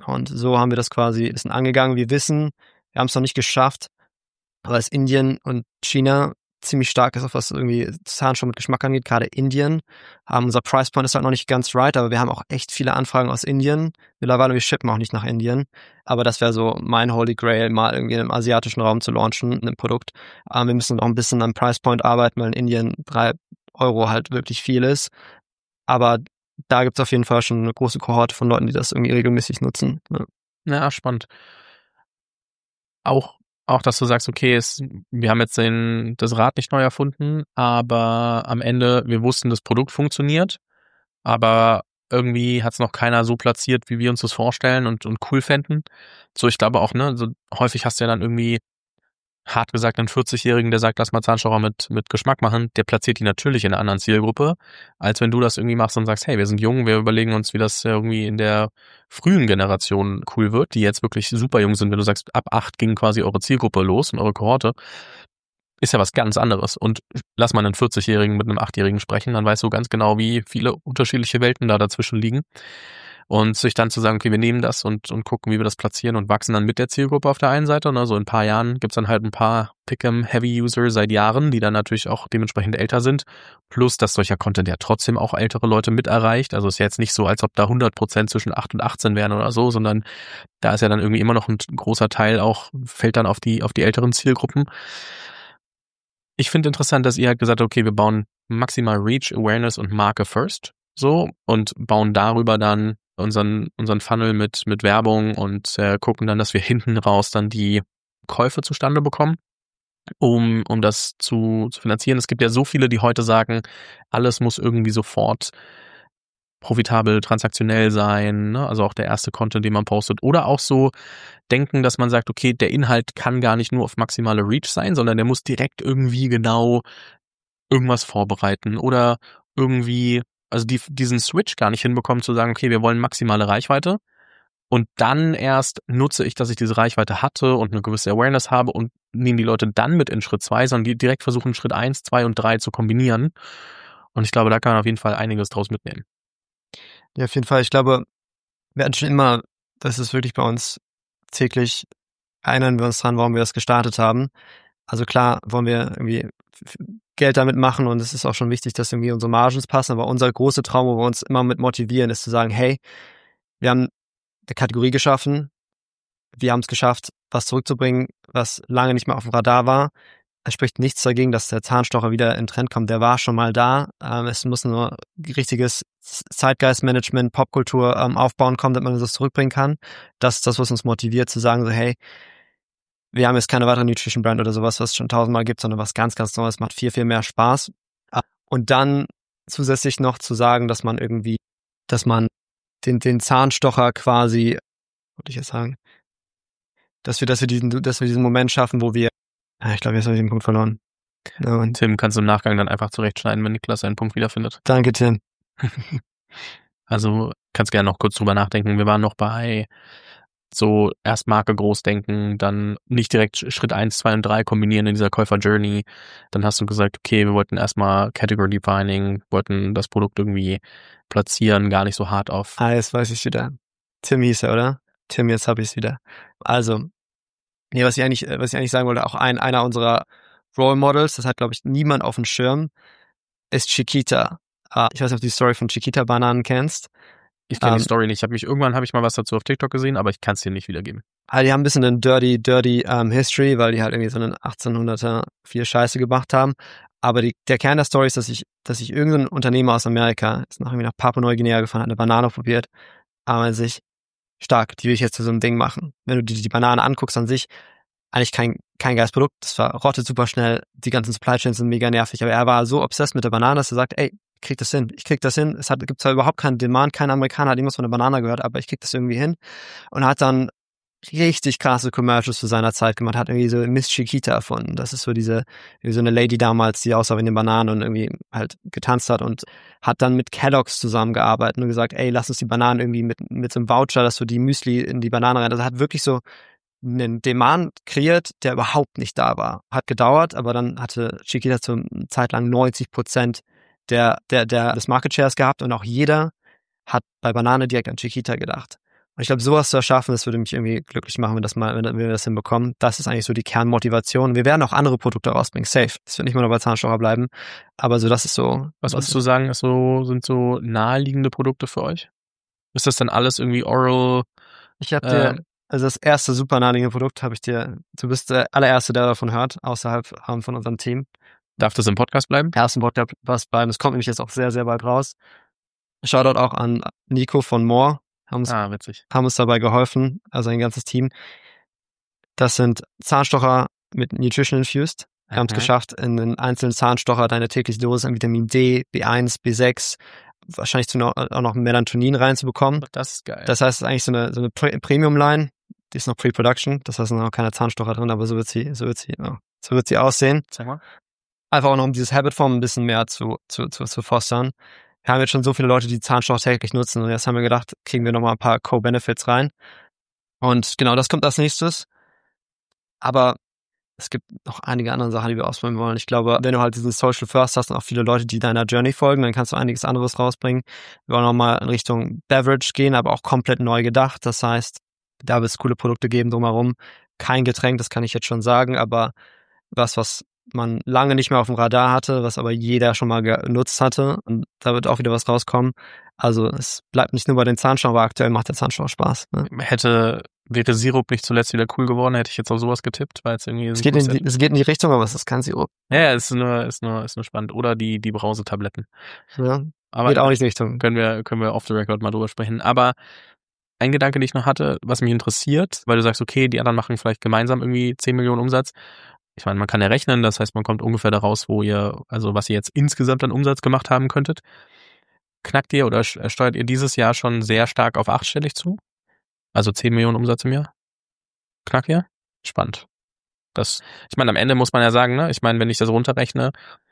Und so haben wir das quasi ein bisschen angegangen. Wir wissen, wir haben es noch nicht geschafft, aber dass Indien und China ziemlich stark ist, auf was irgendwie Zahnstocher mit Geschmack angeht, gerade Indien. Unser Price Point ist halt noch nicht ganz right, aber wir haben auch echt viele Anfragen aus Indien. Mittlerweile, wir shippen auch nicht nach Indien. Aber das wäre so mein Holy Grail, mal irgendwie im asiatischen Raum zu launchen, ein Produkt. Wir müssen noch ein bisschen am Price Point arbeiten, weil in Indien 3 Euro halt wirklich viel ist. Aber da gibt's auf jeden Fall schon eine große Kohorte von Leuten, die das irgendwie regelmäßig nutzen. Ja. Ja, spannend. Auch, dass du sagst, okay, wir haben jetzt das Rad nicht neu erfunden, aber am Ende, wir wussten, das Produkt funktioniert, aber irgendwie hat es noch keiner so platziert, wie wir uns das vorstellen und cool fänden. So, ich glaube auch, ne, so häufig hast du ja dann irgendwie, hart gesagt, einen 40-Jährigen, der sagt, lass mal Zahnstocher mit Geschmack machen, der platziert die natürlich in einer anderen Zielgruppe, als wenn du das irgendwie machst und sagst, hey, wir sind jung, wir überlegen uns, wie das irgendwie in der frühen Generation cool wird, die jetzt wirklich super jung sind. Wenn du sagst, ab 8 ging quasi eure Zielgruppe los und eure Kohorte, ist ja was ganz anderes. Und lass mal einen 40-Jährigen mit einem 8-Jährigen sprechen, dann weißt du ganz genau, wie viele unterschiedliche Welten da dazwischen liegen. Und sich dann zu sagen, okay, wir nehmen das und gucken, wie wir das platzieren und wachsen dann mit der Zielgruppe auf der einen Seite. Und also in ein paar Jahren gibt's dann halt ein paar Pick'em-Heavy-User seit Jahren, die dann natürlich auch dementsprechend älter sind. Plus, dass solcher Content ja trotzdem auch ältere Leute mit erreicht. Also ist ja jetzt nicht so, als ob da 100% zwischen 8 und 18 wären oder so, sondern da ist ja dann irgendwie immer noch ein großer Teil auch, fällt dann auf die älteren Zielgruppen. Ich finde interessant, dass ihr halt gesagt habt, okay, wir bauen maximal Reach, Awareness und Marke first, so, und bauen darüber dann unseren Funnel mit Werbung und gucken dann, dass wir hinten raus dann die Käufe zustande bekommen, um das zu finanzieren. Es gibt ja so viele, die heute sagen, alles muss irgendwie sofort profitabel, transaktionell sein, ne? Also auch der erste Content, den man postet. Oder auch so denken, dass man sagt, okay, der Inhalt kann gar nicht nur auf maximale Reach sein, sondern der muss direkt irgendwie genau irgendwas vorbereiten oder irgendwie, also diesen Switch gar nicht hinbekommen zu sagen, okay, wir wollen maximale Reichweite und dann erst nutze ich, dass ich diese Reichweite hatte und eine gewisse Awareness habe und nehmen die Leute dann mit in Schritt 2, sondern die direkt versuchen, Schritt 1, 2 und 3 zu kombinieren. Und ich glaube, da kann man auf jeden Fall einiges draus mitnehmen. Ja, auf jeden Fall. Ich glaube, wir hatten schon immer, das ist wirklich bei uns täglich, erinnern wir uns dran, warum wir das gestartet haben. Also klar, wollen wir irgendwie Geld damit machen und es ist auch schon wichtig, dass irgendwie unsere Margens passen, aber unser großer Traum, wo wir uns immer mit motivieren, ist zu sagen, hey, wir haben eine Kategorie geschaffen, wir haben es geschafft, was zurückzubringen, was lange nicht mehr auf dem Radar war. Es spricht nichts dagegen, dass der Zahnstocher wieder in Trend kommt. Der war schon mal da. Es muss nur richtiges Zeitgeistmanagement, Popkultur aufbauen kommen, damit man das zurückbringen kann. Das ist das, was uns motiviert, zu sagen so, hey, wir haben jetzt keine weitere Nutrition Brand oder sowas, was es schon 1000-mal gibt, sondern was ganz, ganz Neues, macht viel, viel mehr Spaß. Und dann zusätzlich noch zu sagen, dass man den Zahnstocher quasi, würde ich jetzt sagen, dass wir diesen Moment schaffen, wo wir, ich glaube, jetzt habe ich den Punkt verloren. Ja, und Tim, kannst du im Nachgang dann einfach zurechtschneiden, wenn Niklas einen Punkt wiederfindet. danke, Tim. Also kannst gerne noch kurz drüber nachdenken. Wir waren noch bei so erst Marke groß denken, dann nicht direkt Schritt 1, 2 und 3 kombinieren in dieser Käufer-Journey. Dann hast du gesagt, okay, wir wollten erstmal Category Defining, wollten das Produkt irgendwie platzieren, gar nicht so hart auf. Jetzt weiß ich wieder. Tim hieß er, oder? Tim, jetzt habe ich es wieder. Also, nee, was ich eigentlich sagen wollte, auch einer unserer Role Models, das hat, glaube ich, niemand auf dem Schirm, ist Chiquita. Ich weiß nicht, ob du die Story von Chiquita-Bananen kennst. Ich kenne die Story nicht. Irgendwann habe ich mal was dazu auf TikTok gesehen, aber ich kann es dir nicht wiedergeben. Also die haben ein bisschen eine dirty History, weil die halt irgendwie so einen 1800er viel Scheiße gemacht haben. Aber der Kern der Story ist, dass ich irgendein Unternehmer aus Amerika ist nach Papua-Neuguinea gefahren, hat eine Banane probiert, aber sich stark, die will ich jetzt zu so einem Ding machen. Wenn du die Banane anguckst an sich, eigentlich kein geiles Produkt, das rottet super schnell, die ganzen Supply Chains sind mega nervig, aber er war so obsessed mit der Banane, dass er sagt, ey, ich krieg das hin. Es gibt zwar überhaupt keinen Demand, kein Amerikaner hat irgendwas von der Banane gehört, aber ich krieg das irgendwie hin. Und hat dann richtig krasse Commercials zu seiner Zeit gemacht, hat irgendwie so Miss Chiquita erfunden. Das ist so so eine Lady damals, die aussah wie eine Banane und irgendwie halt getanzt hat und hat dann mit Kellogg's zusammengearbeitet und gesagt, ey, lass uns die Bananen irgendwie mit so einem Voucher, dass du die Müsli in die Banane rein. Also hat wirklich so einen Demand kreiert, der überhaupt nicht da war. Hat gedauert, aber dann hatte Chiquita zur Zeit lang 90% des Market Shares gehabt und auch jeder hat bei Banane direkt an Chiquita gedacht. Und ich glaube, sowas zu erschaffen, das würde mich irgendwie glücklich machen, wenn wir das hinbekommen. Das ist eigentlich so die Kernmotivation. Wir werden auch andere Produkte rausbringen, safe. Das wird nicht mehr nur bei Zahnstocher bleiben. Aber so, das ist so. Was würdest du sagen, sind so naheliegende Produkte für euch? Ist das dann alles irgendwie Oral? Ich habe dir, also das erste super naheliegende Produkt du bist der allererste, der davon hört, außerhalb von unserem Team. Darf das im Podcast bleiben? Ersten Podcast bleiben. Das kommt nämlich jetzt auch sehr, sehr bald raus. Shoutout auch an Nico von Moore. Witzig. Haben uns dabei geholfen, also ein ganzes Team. Das sind Zahnstocher mit Nutrition Infused. Wir haben es geschafft, in den einzelnen Zahnstocher deine tägliche Dosis an Vitamin D, B1, B6, wahrscheinlich auch noch Melatonin reinzubekommen. Das ist geil. Das heißt, es ist eigentlich so eine Premium-Line. Die ist noch Pre-Production. Das heißt, noch keine Zahnstocher drin, aber so wird sie aussehen. Sag mal. Einfach auch noch, um dieses Habit-Form ein bisschen mehr zu fostern. Wir haben jetzt schon so viele Leute, die Zahnstocher täglich nutzen und jetzt haben wir gedacht, kriegen wir nochmal ein paar Co-Benefits rein. Und genau, das kommt als nächstes. Aber es gibt noch einige andere Sachen, die wir ausprobieren wollen. Ich glaube, wenn du halt diesen Social First hast und auch viele Leute, die deiner Journey folgen, dann kannst du einiges anderes rausbringen. Wir wollen nochmal in Richtung Beverage gehen, aber auch komplett neu gedacht. Das heißt, da wird es coole Produkte geben drumherum. Kein Getränk, das kann ich jetzt schon sagen, aber was man lange nicht mehr auf dem Radar hatte, was aber jeder schon mal genutzt hatte. Und da wird auch wieder was rauskommen. Also es bleibt nicht nur bei den Zahnstochern, aber aktuell macht der Zahnstocher Spaß. Ne? Wäre Sirup nicht zuletzt wieder cool geworden, hätte ich jetzt auf sowas getippt, weil es irgendwie... Es geht in die Richtung, aber es ist kein Sirup. Ja, ist nur spannend. Oder die Brausetabletten. Ja, aber geht auch nicht in die Richtung. Können wir off the record mal drüber sprechen. Aber ein Gedanke, den ich noch hatte, was mich interessiert, weil du sagst, okay, die anderen machen vielleicht gemeinsam irgendwie 10 Millionen Umsatz. Ich meine, man kann ja rechnen, das heißt, man kommt ungefähr da raus, was ihr jetzt insgesamt an Umsatz gemacht haben könntet. Knackt ihr oder steuert ihr dieses Jahr schon sehr stark auf 8-stellig zu? Also 10 Millionen Umsatz im Jahr? Knackt ihr? Spannend. Ich meine, am Ende muss man ja sagen, ne? Ich meine, wenn ich das runterrechne,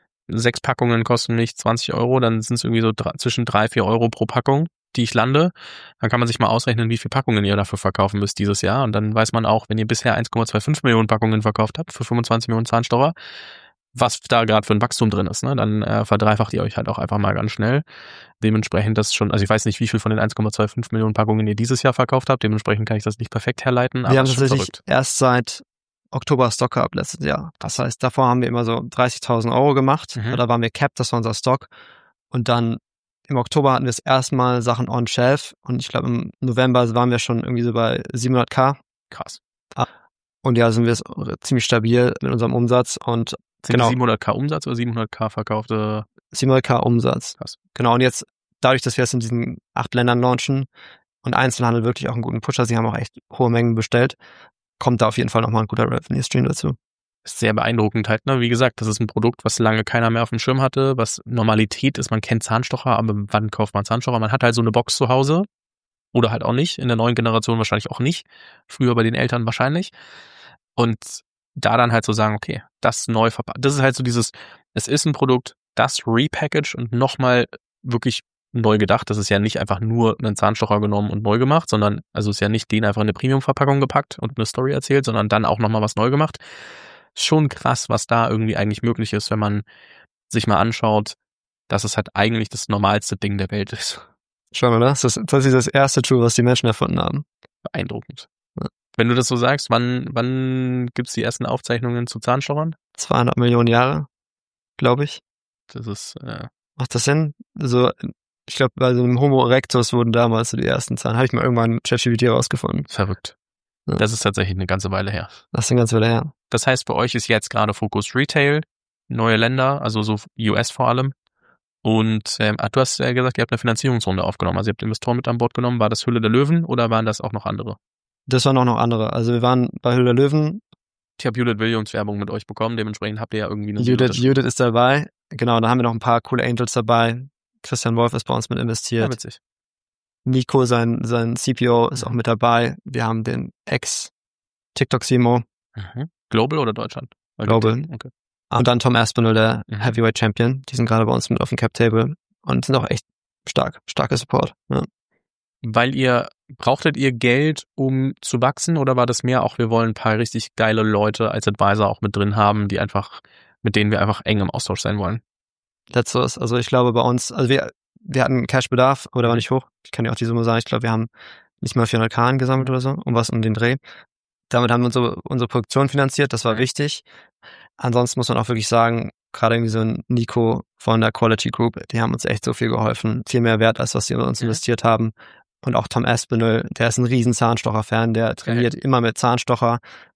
6 Packungen kosten mich 20 €, dann sind es irgendwie so zwischen 3-4 € pro Packung, die ich lande. Dann kann man sich mal ausrechnen, wie viele Packungen ihr dafür verkaufen müsst dieses Jahr. Und dann weiß man auch, wenn ihr bisher 1,25 Millionen Packungen verkauft habt für 25 Millionen Zahnstocher, was da gerade für ein Wachstum drin ist, ne? Dann verdreifacht ihr euch halt auch einfach mal ganz schnell. Dementsprechend das schon, also ich weiß nicht, wie viel von den 1,25 Millionen Packungen ihr dieses Jahr verkauft habt. Dementsprechend kann ich das nicht perfekt herleiten. Wir haben tatsächlich erst seit Oktober Stock gehabt letztes Jahr. Das heißt, davor haben wir immer so 30.000 € gemacht. Da waren wir capped, das war unser Stock. Und dann im Oktober hatten wir das erste Mal Sachen on shelf. Und ich glaube, im November waren wir schon irgendwie so bei 700.000. Krass. Und ja, sind wir ziemlich stabil mit unserem Umsatz. Und sind 700.000 Umsatz oder 700.000 verkaufte? 700.000 Umsatz. Krass. Genau. Und jetzt, dadurch, dass wir es in diesen 8 Ländern launchen und Einzelhandel wirklich auch einen guten Pusher, sie haben auch echt hohe Mengen bestellt, kommt da auf jeden Fall nochmal ein guter Revenue-Stream dazu. Ist sehr beeindruckend halt, ne? Wie gesagt, das ist ein Produkt, was lange keiner mehr auf dem Schirm hatte, was Normalität ist. Man kennt Zahnstocher, aber wann kauft man Zahnstocher? Man hat halt so eine Box zu Hause oder halt auch nicht. In der neuen Generation wahrscheinlich auch nicht. Früher bei den Eltern wahrscheinlich. Und da dann halt so sagen, okay, das neu verpackt. Das ist halt so es ist ein Produkt, das repackaged und nochmal wirklich neu gedacht. Das ist ja nicht einfach nur einen Zahnstocher genommen und neu gemacht, sondern, also ist ja nicht den einfach in eine Premium-Verpackung gepackt und eine Story erzählt, sondern dann auch nochmal was neu gemacht. Schon krass, was da irgendwie eigentlich möglich ist, wenn man sich mal anschaut, dass es halt eigentlich das normalste Ding der Welt ist. Schau mal, das ist das erste Tool, was die Menschen erfunden haben. Beeindruckend. Ja. Wenn du das so sagst, wann gibt's die ersten Aufzeichnungen zu Zahnstochern? 200 Millionen Jahre, glaube ich. Das ist... Macht das Sinn? Also, ich glaube, bei so einem Homo erectus wurden damals so die ersten Zahlen. Habe ich mal irgendwann mit ChatGPT rausgefunden. Verrückt. Ja. Das ist tatsächlich eine ganze Weile her. Das ist eine ganze Weile her. Das heißt, bei euch ist jetzt gerade Fokus Retail, neue Länder, also so US vor allem. Und du hast ja gesagt, ihr habt eine Finanzierungsrunde aufgenommen. Also ihr habt Investoren mit an Bord genommen. War das Hülle der Löwen oder waren das auch noch andere? Das waren auch noch andere. Also wir waren bei Hülle der Löwen. Ich habe Judith Williams Werbung mit euch bekommen. Dementsprechend habt ihr ja irgendwie eine Judith ist dabei. Genau, da haben wir noch ein paar coole Angels dabei. Christian Wolf ist bei uns mit investiert. Ja, witzig. Nico, sein CPO, ist auch mit dabei. Wir haben den Ex-TikTok-CMO. Global oder Deutschland? Global. Okay. Und dann Tom Aspinall, der Heavyweight Champion. Die sind gerade bei uns mit auf dem Cap-Table und sind auch echt starker Support. Ja. Brauchtet ihr Geld, um zu wachsen, oder war das mehr auch, wir wollen ein paar richtig geile Leute als Advisor auch mit drin haben, mit denen wir einfach eng im Austausch sein wollen? Letzteres. Also ich glaube bei uns, also wir hatten Cashbedarf, aber der war nicht hoch. Ich kann dir auch die Summe sagen. Ich glaube, wir haben nicht mal 400.000 angesammelt oder so, um den Dreh. Damit haben wir unsere Produktion finanziert. Das war wichtig. Ansonsten muss man auch wirklich sagen, gerade irgendwie so ein Nico von der Quality Group, die haben uns echt so viel geholfen. Viel mehr Wert, als was sie in uns investiert haben. Und auch Tom Aspinall, der ist ein riesen Zahnstocher-Fan, der trainiert immer mit Zahnstocher.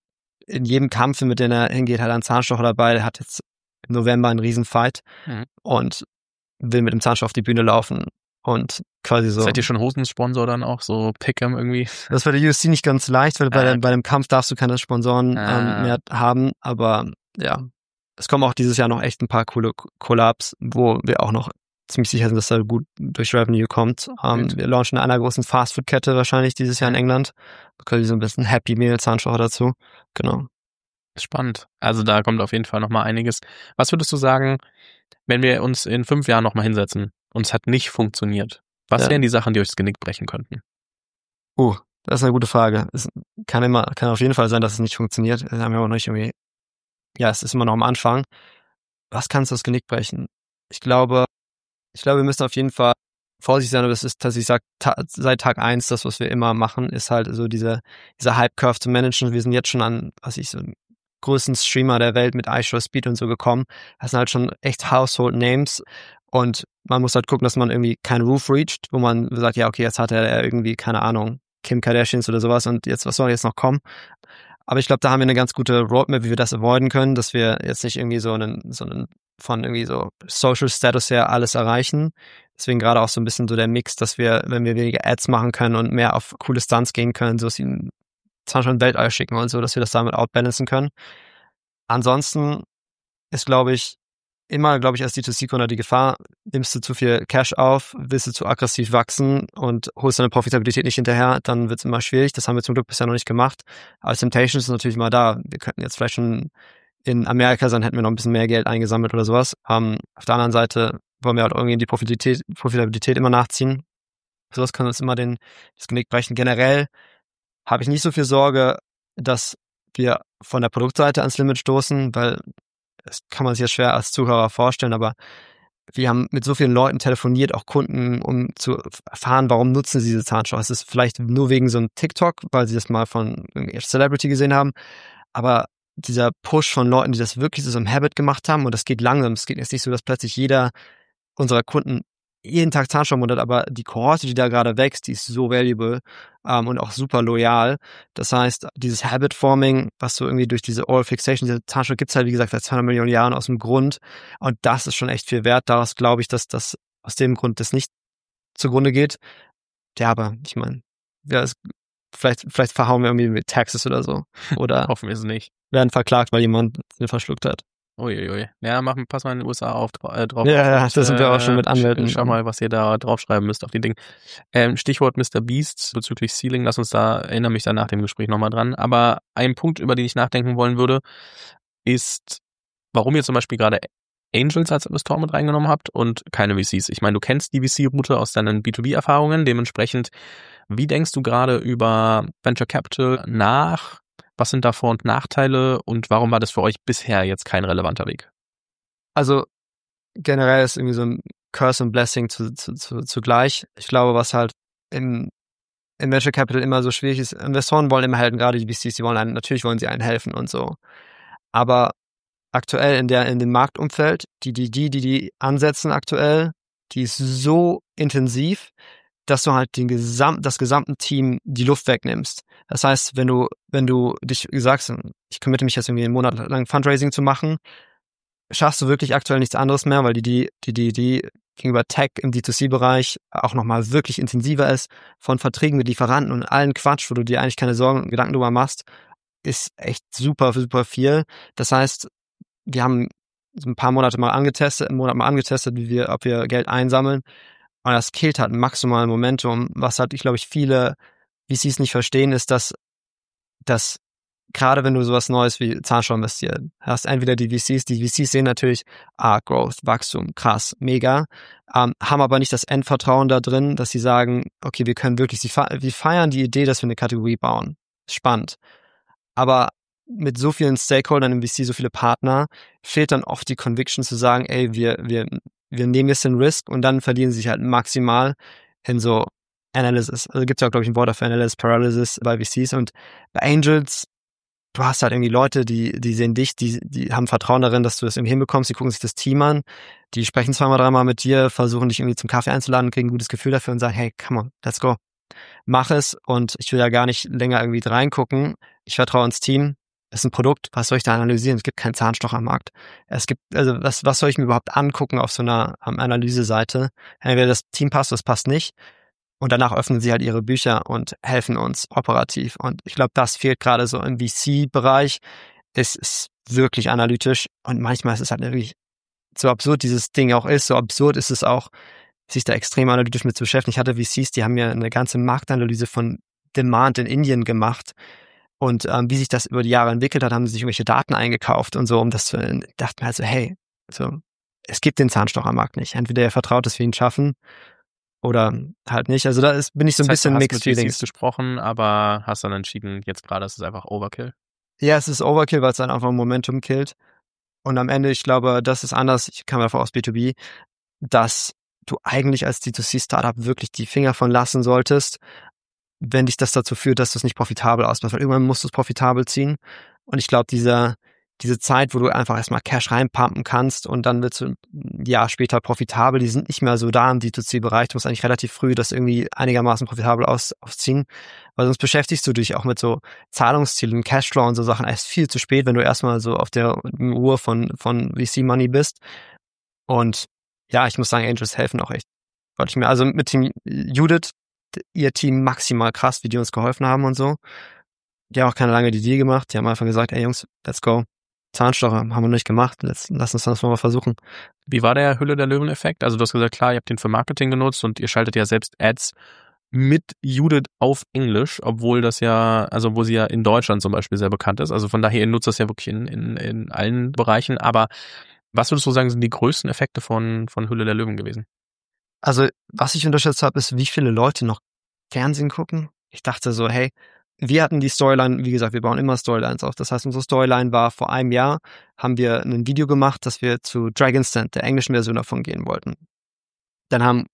In jedem Kampf, mit dem er hingeht, hat er einen Zahnstocher dabei. Der hat jetzt im November einen riesen Fight und will mit dem Zahnstocher auf die Bühne laufen. Und quasi so. Seid ihr schon Hosensponsor dann auch, so Pick'em irgendwie? Das ist bei der UFC nicht ganz leicht, weil bei dem Kampf darfst du keine Sponsoren mehr haben. Aber ja, es kommen auch dieses Jahr noch echt ein paar coole Collabs, wo wir auch noch ziemlich sicher sind, dass da gut durch Revenue kommt. Wir launchen einer großen Fastfood-Kette wahrscheinlich dieses Jahr in England. Quasi so ein bisschen Happy Meal Zahnstocher dazu. Genau. Spannend. Also da kommt auf jeden Fall nochmal einiges. Was würdest du sagen, wenn wir uns in 5 Jahren nochmal hinsetzen und es hat nicht funktioniert? Was wären die Sachen, die euch das Genick brechen könnten? Das ist eine gute Frage. Es kann auf jeden Fall sein, dass es nicht funktioniert. Das haben wir auch nicht irgendwie. Ja, es ist immer noch am Anfang. Was kannst du das Genick brechen? Ich glaube, wir müssen auf jeden Fall vorsichtig sein, aber das ist, dass ich sage, seit Tag 1, das, was wir immer machen, ist halt so dieser Hype-Curve zu managen. Wir sind jetzt schon an, so größten Streamer der Welt mit iShow Speed und so gekommen. Das sind halt schon echt Household Names und man muss halt gucken, dass man irgendwie keinen Roof reacht, wo man sagt, ja, okay, jetzt hat er irgendwie, keine Ahnung, Kim Kardashians oder sowas und jetzt, was soll jetzt noch kommen? Aber ich glaube, da haben wir eine ganz gute Roadmap, wie wir das avoiden können, dass wir jetzt nicht irgendwie so einen von irgendwie so Social Status her alles erreichen. Deswegen gerade auch so ein bisschen so der Mix, dass wir, wenn wir weniger Ads machen können und mehr auf coole Stunts gehen können, so dass sie Zahnstocher in Weltall schicken und so, dass wir das damit outbalancen können. Ansonsten ist, glaube ich, als D2C-Kunde die Gefahr, nimmst du zu viel Cash auf, willst du zu aggressiv wachsen und holst deine Profitabilität nicht hinterher, dann wird es immer schwierig. Das haben wir zum Glück bisher noch nicht gemacht. Aber Temptation ist natürlich mal da. Wir könnten jetzt vielleicht schon in Amerika sein, hätten wir noch ein bisschen mehr Geld eingesammelt oder sowas. Auf der anderen Seite wollen wir halt irgendwie die Profitabilität immer nachziehen. Sowas kann uns immer das Genick brechen. Generell habe ich nicht so viel Sorge, dass wir von der Produktseite ans Limit stoßen, weil das kann man sich ja schwer als Zuhörer vorstellen, aber wir haben mit so vielen Leuten telefoniert, auch Kunden, um zu erfahren, warum nutzen sie diese Zahnstocher. Es ist vielleicht nur wegen so einem TikTok, weil sie das mal von irgendeiner Celebrity gesehen haben, aber dieser Push von Leuten, die das wirklich so im Habit gemacht haben, und das geht langsam, es geht jetzt nicht so, dass plötzlich jeder unserer Kunden jeden Tag Zahnstocher hat, aber die Kohorte, die da gerade wächst, die ist so valuable und auch super loyal. Das heißt, dieses Habit-Forming, was so irgendwie durch diese Oral Fixation, diese Zahnstocher gibt's halt, wie gesagt, seit 200 Millionen Jahren aus dem Grund. Und das ist schon echt viel wert. Daraus glaube ich, dass das aus dem Grund das nicht zugrunde geht. Ja, aber ich meine, vielleicht verhauen wir irgendwie mit Taxes oder so. Oder hoffen wir es nicht. Werden verklagt, weil jemand den verschluckt hat. Uiuiui. Ja, pass mal in den USA drauf. Ja, da sind wir auch schon mit Anwälten. Schau mal, was ihr da draufschreiben müsst auf die Dinge. Stichwort Mr. Beast bezüglich Ceiling. Erinnere mich da nach dem Gespräch nochmal dran. Aber ein Punkt, über den ich nachdenken wollen würde, ist, warum ihr zum Beispiel gerade Angels als Investor mit reingenommen habt und keine VCs. Ich meine, du kennst die VC-Route aus deinen B2B-Erfahrungen. Dementsprechend, wie denkst du gerade über Venture Capital nach? Was sind da Vor- und Nachteile und warum war das für euch bisher jetzt kein relevanter Weg? Also generell ist irgendwie so ein Curse und Blessing zugleich. Ich glaube, was halt im Venture Capital immer so schwierig ist, Investoren wollen immer helfen, gerade die VCs, natürlich wollen sie einen helfen und so. Aber aktuell in dem Marktumfeld, die ansetzen aktuell, die ist so intensiv, dass du halt das gesamte Team die Luft wegnimmst. Das heißt, wenn du dich sagst, ich committe mich jetzt irgendwie einen Monat lang Fundraising zu machen, schaffst du wirklich aktuell nichts anderes mehr, weil die gegenüber Tech im D2C-Bereich auch nochmal wirklich intensiver ist, von Verträgen mit Lieferanten und allen Quatsch, wo du dir eigentlich keine Sorgen und Gedanken drüber machst, ist echt super, super viel. Das heißt, wir haben so ein paar Monate mal angetestet, ob wir Geld einsammeln. Und das killt halt maximal Momentum. Was halt, glaube ich, viele VCs nicht verstehen, ist, dass gerade wenn du sowas Neues wie Zahnstocher investiert hast, entweder die VCs sehen natürlich, Growth, Wachstum, krass, mega, haben aber nicht das Endvertrauen da drin, dass sie sagen, okay, wir können wirklich, wir feiern die Idee, dass wir eine Kategorie bauen. Spannend. Aber mit so vielen Stakeholdern im VC, so viele Partner, fehlt dann oft die Conviction zu sagen, ey, wir wir nehmen jetzt den Risk und dann verlieren sie sich halt maximal in so Analysis. Also gibt es ja auch, glaube ich, ein Wort für Analysis Paralysis bei VCs und bei Angels, du hast halt irgendwie Leute, die sehen dich, die haben Vertrauen darin, dass du das irgendwie hinbekommst, die gucken sich das Team an, die sprechen zweimal, dreimal mit dir, versuchen dich irgendwie zum Kaffee einzuladen, kriegen ein gutes Gefühl dafür und sagen, hey, come on, let's go. Mach es und ich will ja gar nicht länger irgendwie reingucken. Ich vertraue ins Team. Es ist ein Produkt, was soll ich da analysieren? Es gibt keinen Zahnstocher am Markt. Es gibt, also was soll ich mir überhaupt angucken auf so einer Analyseseite? Entweder das Team passt, das passt nicht. Und danach öffnen sie halt ihre Bücher und helfen uns operativ. Und ich glaube, das fehlt gerade so im VC-Bereich. Es ist wirklich analytisch und manchmal ist es halt wirklich, so absurd dieses Ding auch ist, so absurd ist es auch, sich da extrem analytisch mit zu beschäftigen. Ich hatte VCs, die haben ja eine ganze Marktanalyse von Demand in Indien gemacht. Und wie sich das über die Jahre entwickelt hat, haben sie sich irgendwelche Daten eingekauft und so, um das zu, dachte mir halt so, hey, so, es gibt den Zahnstochermarkt nicht. Entweder ihr vertraut, dass wir ihn schaffen oder halt nicht. Also bin ich so ein bisschen mixed feelings. Du hast mit feelings. VCs gesprochen, aber hast dann entschieden, jetzt gerade ist es einfach Overkill. Ja, es ist Overkill, weil es dann einfach Momentum killt. Und am Ende, ich glaube, das ist anders, ich kam davor aus B2B, dass du eigentlich als D2C-Startup wirklich die Finger von lassen solltest, wenn dich das dazu führt, dass du es nicht profitabel ausmachst, weil irgendwann musst du es profitabel ziehen. Und ich glaube, diese Zeit, wo du einfach erstmal Cash reinpumpen kannst und dann wirst du ein Jahr später profitabel, die sind nicht mehr so da im D2C-Bereich. Du musst eigentlich relativ früh das irgendwie einigermaßen profitabel ausziehen, weil sonst beschäftigst du dich auch mit so Zahlungszielen, Cashflow und so Sachen erst viel zu spät, wenn du erstmal so auf der Uhr von VC-Money bist. Und ja, ich muss sagen, Angels helfen auch echt. Also mit Team Judith, ihr Team maximal krass, wie die uns geholfen haben und so. Die haben auch keine lange Idee gemacht. Die haben einfach gesagt, ey Jungs, let's go. Zahnstocher haben wir nicht gemacht. Lass uns das mal versuchen. Wie war der Hülle der Löwen-Effekt? Also du hast gesagt, klar, ihr habt den für Marketing genutzt und ihr schaltet ja selbst Ads mit Judith auf Englisch, obwohl sie ja in Deutschland zum Beispiel sehr bekannt ist. Also von daher, ihr nutzt das ja wirklich in allen Bereichen. Aber was würdest du sagen, sind die größten Effekte von Hülle der Löwen gewesen? Also, was ich unterschätzt habe, ist, wie viele Leute noch Fernsehen gucken. Ich dachte so, hey, wir hatten die Storyline, wie gesagt, wir bauen immer Storylines auf. Das heißt, unsere Storyline war, vor einem Jahr haben wir ein Video gemacht, dass wir zu Dragon's Den, der englischen Version davon, gehen wollten. Dann haben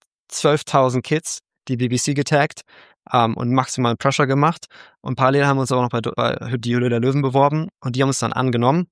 12.000 Kids die BBC getaggt und maximal Pressure gemacht. Und parallel haben wir uns auch noch bei die Hülle der Löwen beworben und die haben uns dann angenommen.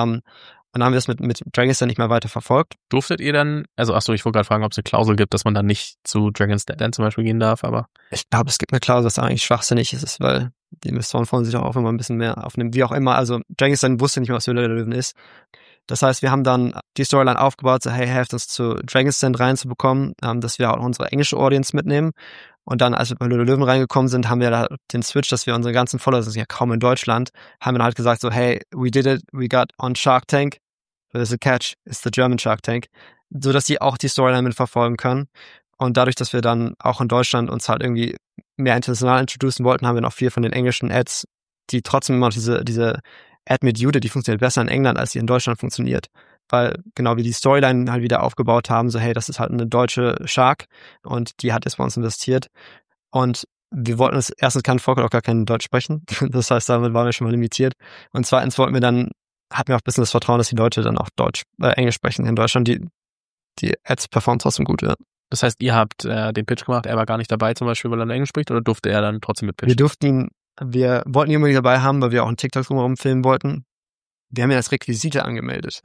Und dann haben wir es mit Dragon's Den nicht mehr weiter verfolgt. Durftet ihr dann, ich wollte gerade fragen, ob es eine Klausel gibt, dass man dann nicht zu Dragon's Den zum Beispiel gehen darf, aber... Ich glaube, es gibt eine Klausel, was eigentlich schwachsinnig ist, weil die Investoren freuen sich auch immer ein bisschen mehr aufnehmen, wie auch immer. Also Dragon's Den wusste nicht mehr, was Hülle der Löwen ist. Das heißt, wir haben dann die Storyline aufgebaut, so hey, helft uns zu Dragon's Den reinzubekommen, dass wir auch unsere englische Audience mitnehmen. Und dann, als wir bei Hülle der Löwen reingekommen sind, haben wir da den Switch, dass wir unsere ganzen Follower, das ist ja kaum in Deutschland, haben wir dann halt gesagt so, hey, we did it, we got on Shark Tank. There's a catch, it's the German Shark Tank, so dass sie auch die Storyline mitverfolgen können. Und dadurch, dass wir dann auch in Deutschland uns halt irgendwie mehr international introducen wollten, haben wir noch viel von den englischen Ads, die trotzdem immer noch diese Ad mit Judith, die funktioniert besser in England, als sie in Deutschland funktioniert. Weil genau wie die Storyline halt wieder aufgebaut haben, so hey, das ist halt eine deutsche Shark und die hat jetzt bei uns investiert. Und wir wollten uns, erstens kann Volker auch gar kein Deutsch sprechen, das heißt, damit waren wir schon mal limitiert. Und zweitens hatten wir auch ein bisschen das Vertrauen, dass die Leute dann auch Englisch sprechen in Deutschland. Die Ads performen trotzdem gut, ja. Das heißt, ihr habt den Pitch gemacht, er war gar nicht dabei zum Beispiel, weil er Englisch spricht, oder durfte er dann trotzdem mit pitchen? Wir wollten ihn unbedingt dabei haben, weil wir auch einen TikTok drumherum filmen wollten. Wir haben ihn als Requisite angemeldet.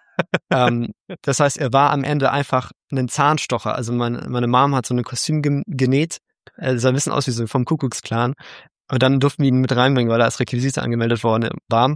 Das heißt, er war am Ende einfach ein Zahnstocher. Also meine Mom hat so ein Kostüm genäht. Er sah ein bisschen aus wie so vom Kuckucksklan. Und dann durften wir ihn mit reinbringen, weil er als Requisite angemeldet worden war.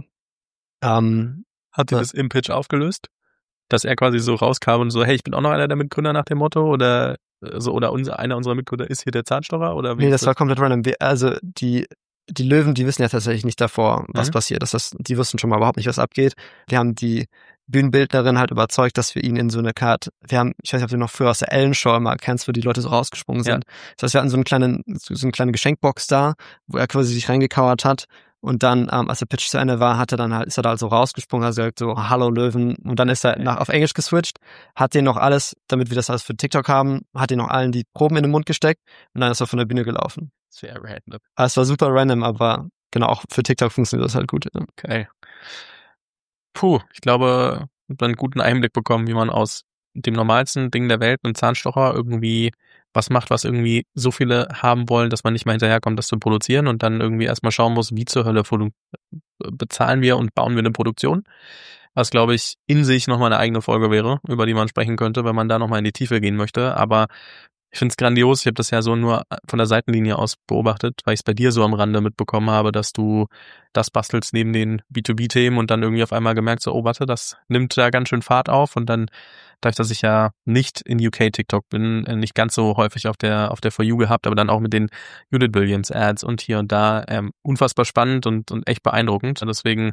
Hat ihr das im Pitch aufgelöst? Dass er quasi so rauskam und so, hey, ich bin auch noch einer der Mitgründer nach dem Motto, oder einer unserer Mitgründer ist hier der Zahnstocher, oder wie? Nee, das war komplett random. Also die Löwen, die wissen ja tatsächlich nicht davor, was passiert. Die wussten schon mal überhaupt nicht, was abgeht. Wir haben die Bühnenbildnerin halt überzeugt, dass wir ihn in so eine Karte, ich weiß nicht, ob du noch früher aus der Ellen Show immer kennst, wo die Leute so rausgesprungen sind. Ja. Das heißt, wir hatten so eine kleine Geschenkbox da, wo er quasi sich reingekauert hat. Und dann, als der Pitch zu Ende war, ist er da halt so rausgesprungen, hat gesagt so, hallo Löwen. Und dann ist er auf Englisch geswitcht, hat denen noch alles, damit wir das alles für TikTok haben, hat denen noch allen die Proben in den Mund gesteckt und dann ist er von der Bühne gelaufen. Sehr random. Es war super random, aber genau, auch für TikTok funktioniert das halt gut. Ja. Okay. Puh, ich glaube, ich habe einen guten Einblick bekommen, wie man aus dem normalsten Ding der Welt, einem Zahnstocher, irgendwie was macht, was irgendwie so viele haben wollen, dass man nicht mal hinterherkommt, das zu produzieren und dann irgendwie erstmal schauen muss, wie zur Hölle bezahlen wir und bauen wir eine Produktion. Was, glaube ich, in sich nochmal eine eigene Folge wäre, über die man sprechen könnte, wenn man da nochmal in die Tiefe gehen möchte. Aber ich finde es grandios. Ich habe das ja so nur von der Seitenlinie aus beobachtet, weil ich es bei dir so am Rande mitbekommen habe, dass du das bastelst neben den B2B-Themen und dann irgendwie auf einmal gemerkt, so, oh, warte, das nimmt da ganz schön Fahrt auf. Und dann, dadurch, dass ich ja nicht in UK TikTok bin, nicht ganz so häufig auf der For You gehabt, aber dann auch mit den Judith Williams Ads und hier und da, unfassbar spannend und echt beeindruckend. Und deswegen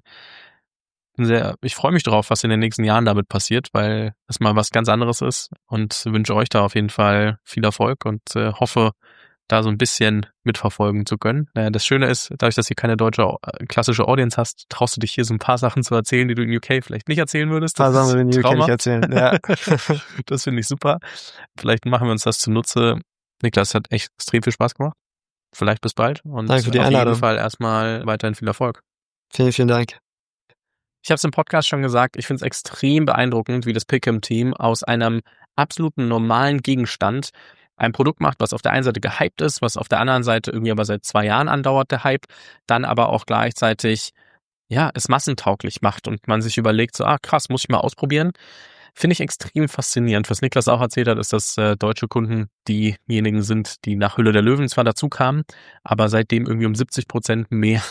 ich freue mich drauf, was in den nächsten Jahren damit passiert, weil es mal was ganz anderes ist und wünsche euch da auf jeden Fall viel Erfolg und hoffe, da so ein bisschen mitverfolgen zu können. Das Schöne ist, dadurch, dass du keine deutsche klassische Audience hast, traust du dich hier so ein paar Sachen zu erzählen, die du in UK vielleicht nicht erzählen würdest. Ein paar Sachen in UK nicht erzählen, ja. Das finde ich super. Vielleicht machen wir uns das zunutze. Niklas, hat echt extrem viel Spaß gemacht. Vielleicht bis bald und Danke für die auf Einladung. jeden Fall erstmal weiterhin viel Erfolg. Vielen, vielen Dank. Ich habe es im Podcast schon gesagt, ich finde es extrem beeindruckend, wie das Pick'em-Team aus einem absoluten normalen Gegenstand ein Produkt macht, was auf der einen Seite gehypt ist, was auf der anderen Seite irgendwie aber seit 2 Jahren andauert, der Hype, dann aber auch gleichzeitig, ja, es massentauglich macht und man sich überlegt, so, krass, muss ich mal ausprobieren. Finde ich extrem faszinierend. Was Niklas auch erzählt hat, ist, dass deutsche Kunden diejenigen sind, die nach Hülle der Löwen zwar dazu kamen, aber seitdem irgendwie um 70% mehr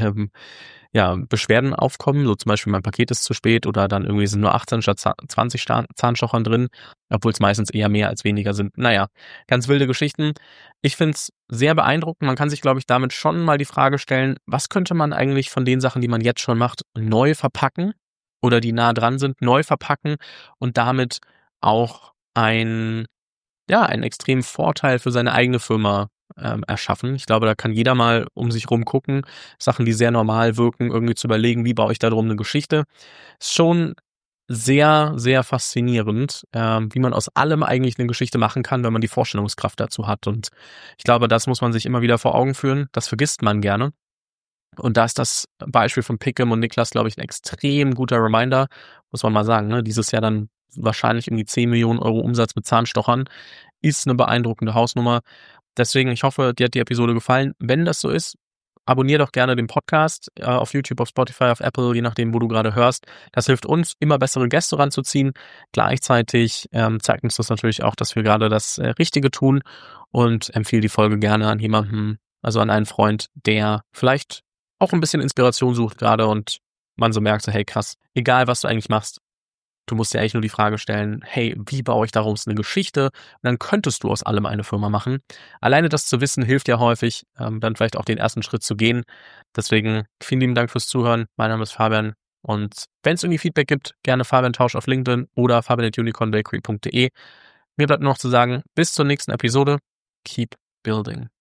Beschwerden aufkommen, so zum Beispiel mein Paket ist zu spät oder dann irgendwie sind nur 18 statt 20 Zahnstochern drin, obwohl es meistens eher mehr als weniger sind. Naja, ganz wilde Geschichten. Ich finde es sehr beeindruckend. Man kann sich, glaube ich, damit schon mal die Frage stellen, was könnte man eigentlich von den Sachen, die man jetzt schon macht, neu verpacken oder die nah dran sind, neu verpacken und damit auch einen extremen Vorteil für seine eigene Firma erschaffen. Ich glaube, da kann jeder mal um sich rum gucken, Sachen, die sehr normal wirken, irgendwie zu überlegen, wie baue ich da drum eine Geschichte. Ist schon sehr, sehr faszinierend, wie man aus allem eigentlich eine Geschichte machen kann, wenn man die Vorstellungskraft dazu hat. Und ich glaube, das muss man sich immer wieder vor Augen führen. Das vergisst man gerne. Und da ist das Beispiel von Pick'em und Niklas, glaube ich, ein extrem guter Reminder, muss man mal sagen. Ne? Dieses Jahr dann wahrscheinlich irgendwie 10 Millionen Euro Umsatz mit Zahnstochern ist eine beeindruckende Hausnummer. Deswegen, ich hoffe, dir hat die Episode gefallen. Wenn das so ist, abonnier doch gerne den Podcast auf YouTube, auf Spotify, auf Apple, je nachdem, wo du gerade hörst. Das hilft uns, immer bessere Gäste ranzuziehen. Gleichzeitig zeigt uns das natürlich auch, dass wir gerade das Richtige tun und empfehle die Folge gerne an jemanden, also an einen Freund, der vielleicht auch ein bisschen Inspiration sucht gerade und man so merkt, so, hey krass, egal was du eigentlich machst, du musst dir eigentlich nur die Frage stellen, hey, wie baue ich daraus eine Geschichte? Und dann könntest du aus allem eine Firma machen. Alleine das zu wissen, hilft ja häufig, dann vielleicht auch den ersten Schritt zu gehen. Deswegen vielen lieben Dank fürs Zuhören. Mein Name ist Fabian und wenn es irgendwie Feedback gibt, gerne Fabian Tausch auf LinkedIn oder fabian@unicornbakery.de. Mir bleibt nur noch zu sagen, bis zur nächsten Episode. Keep building.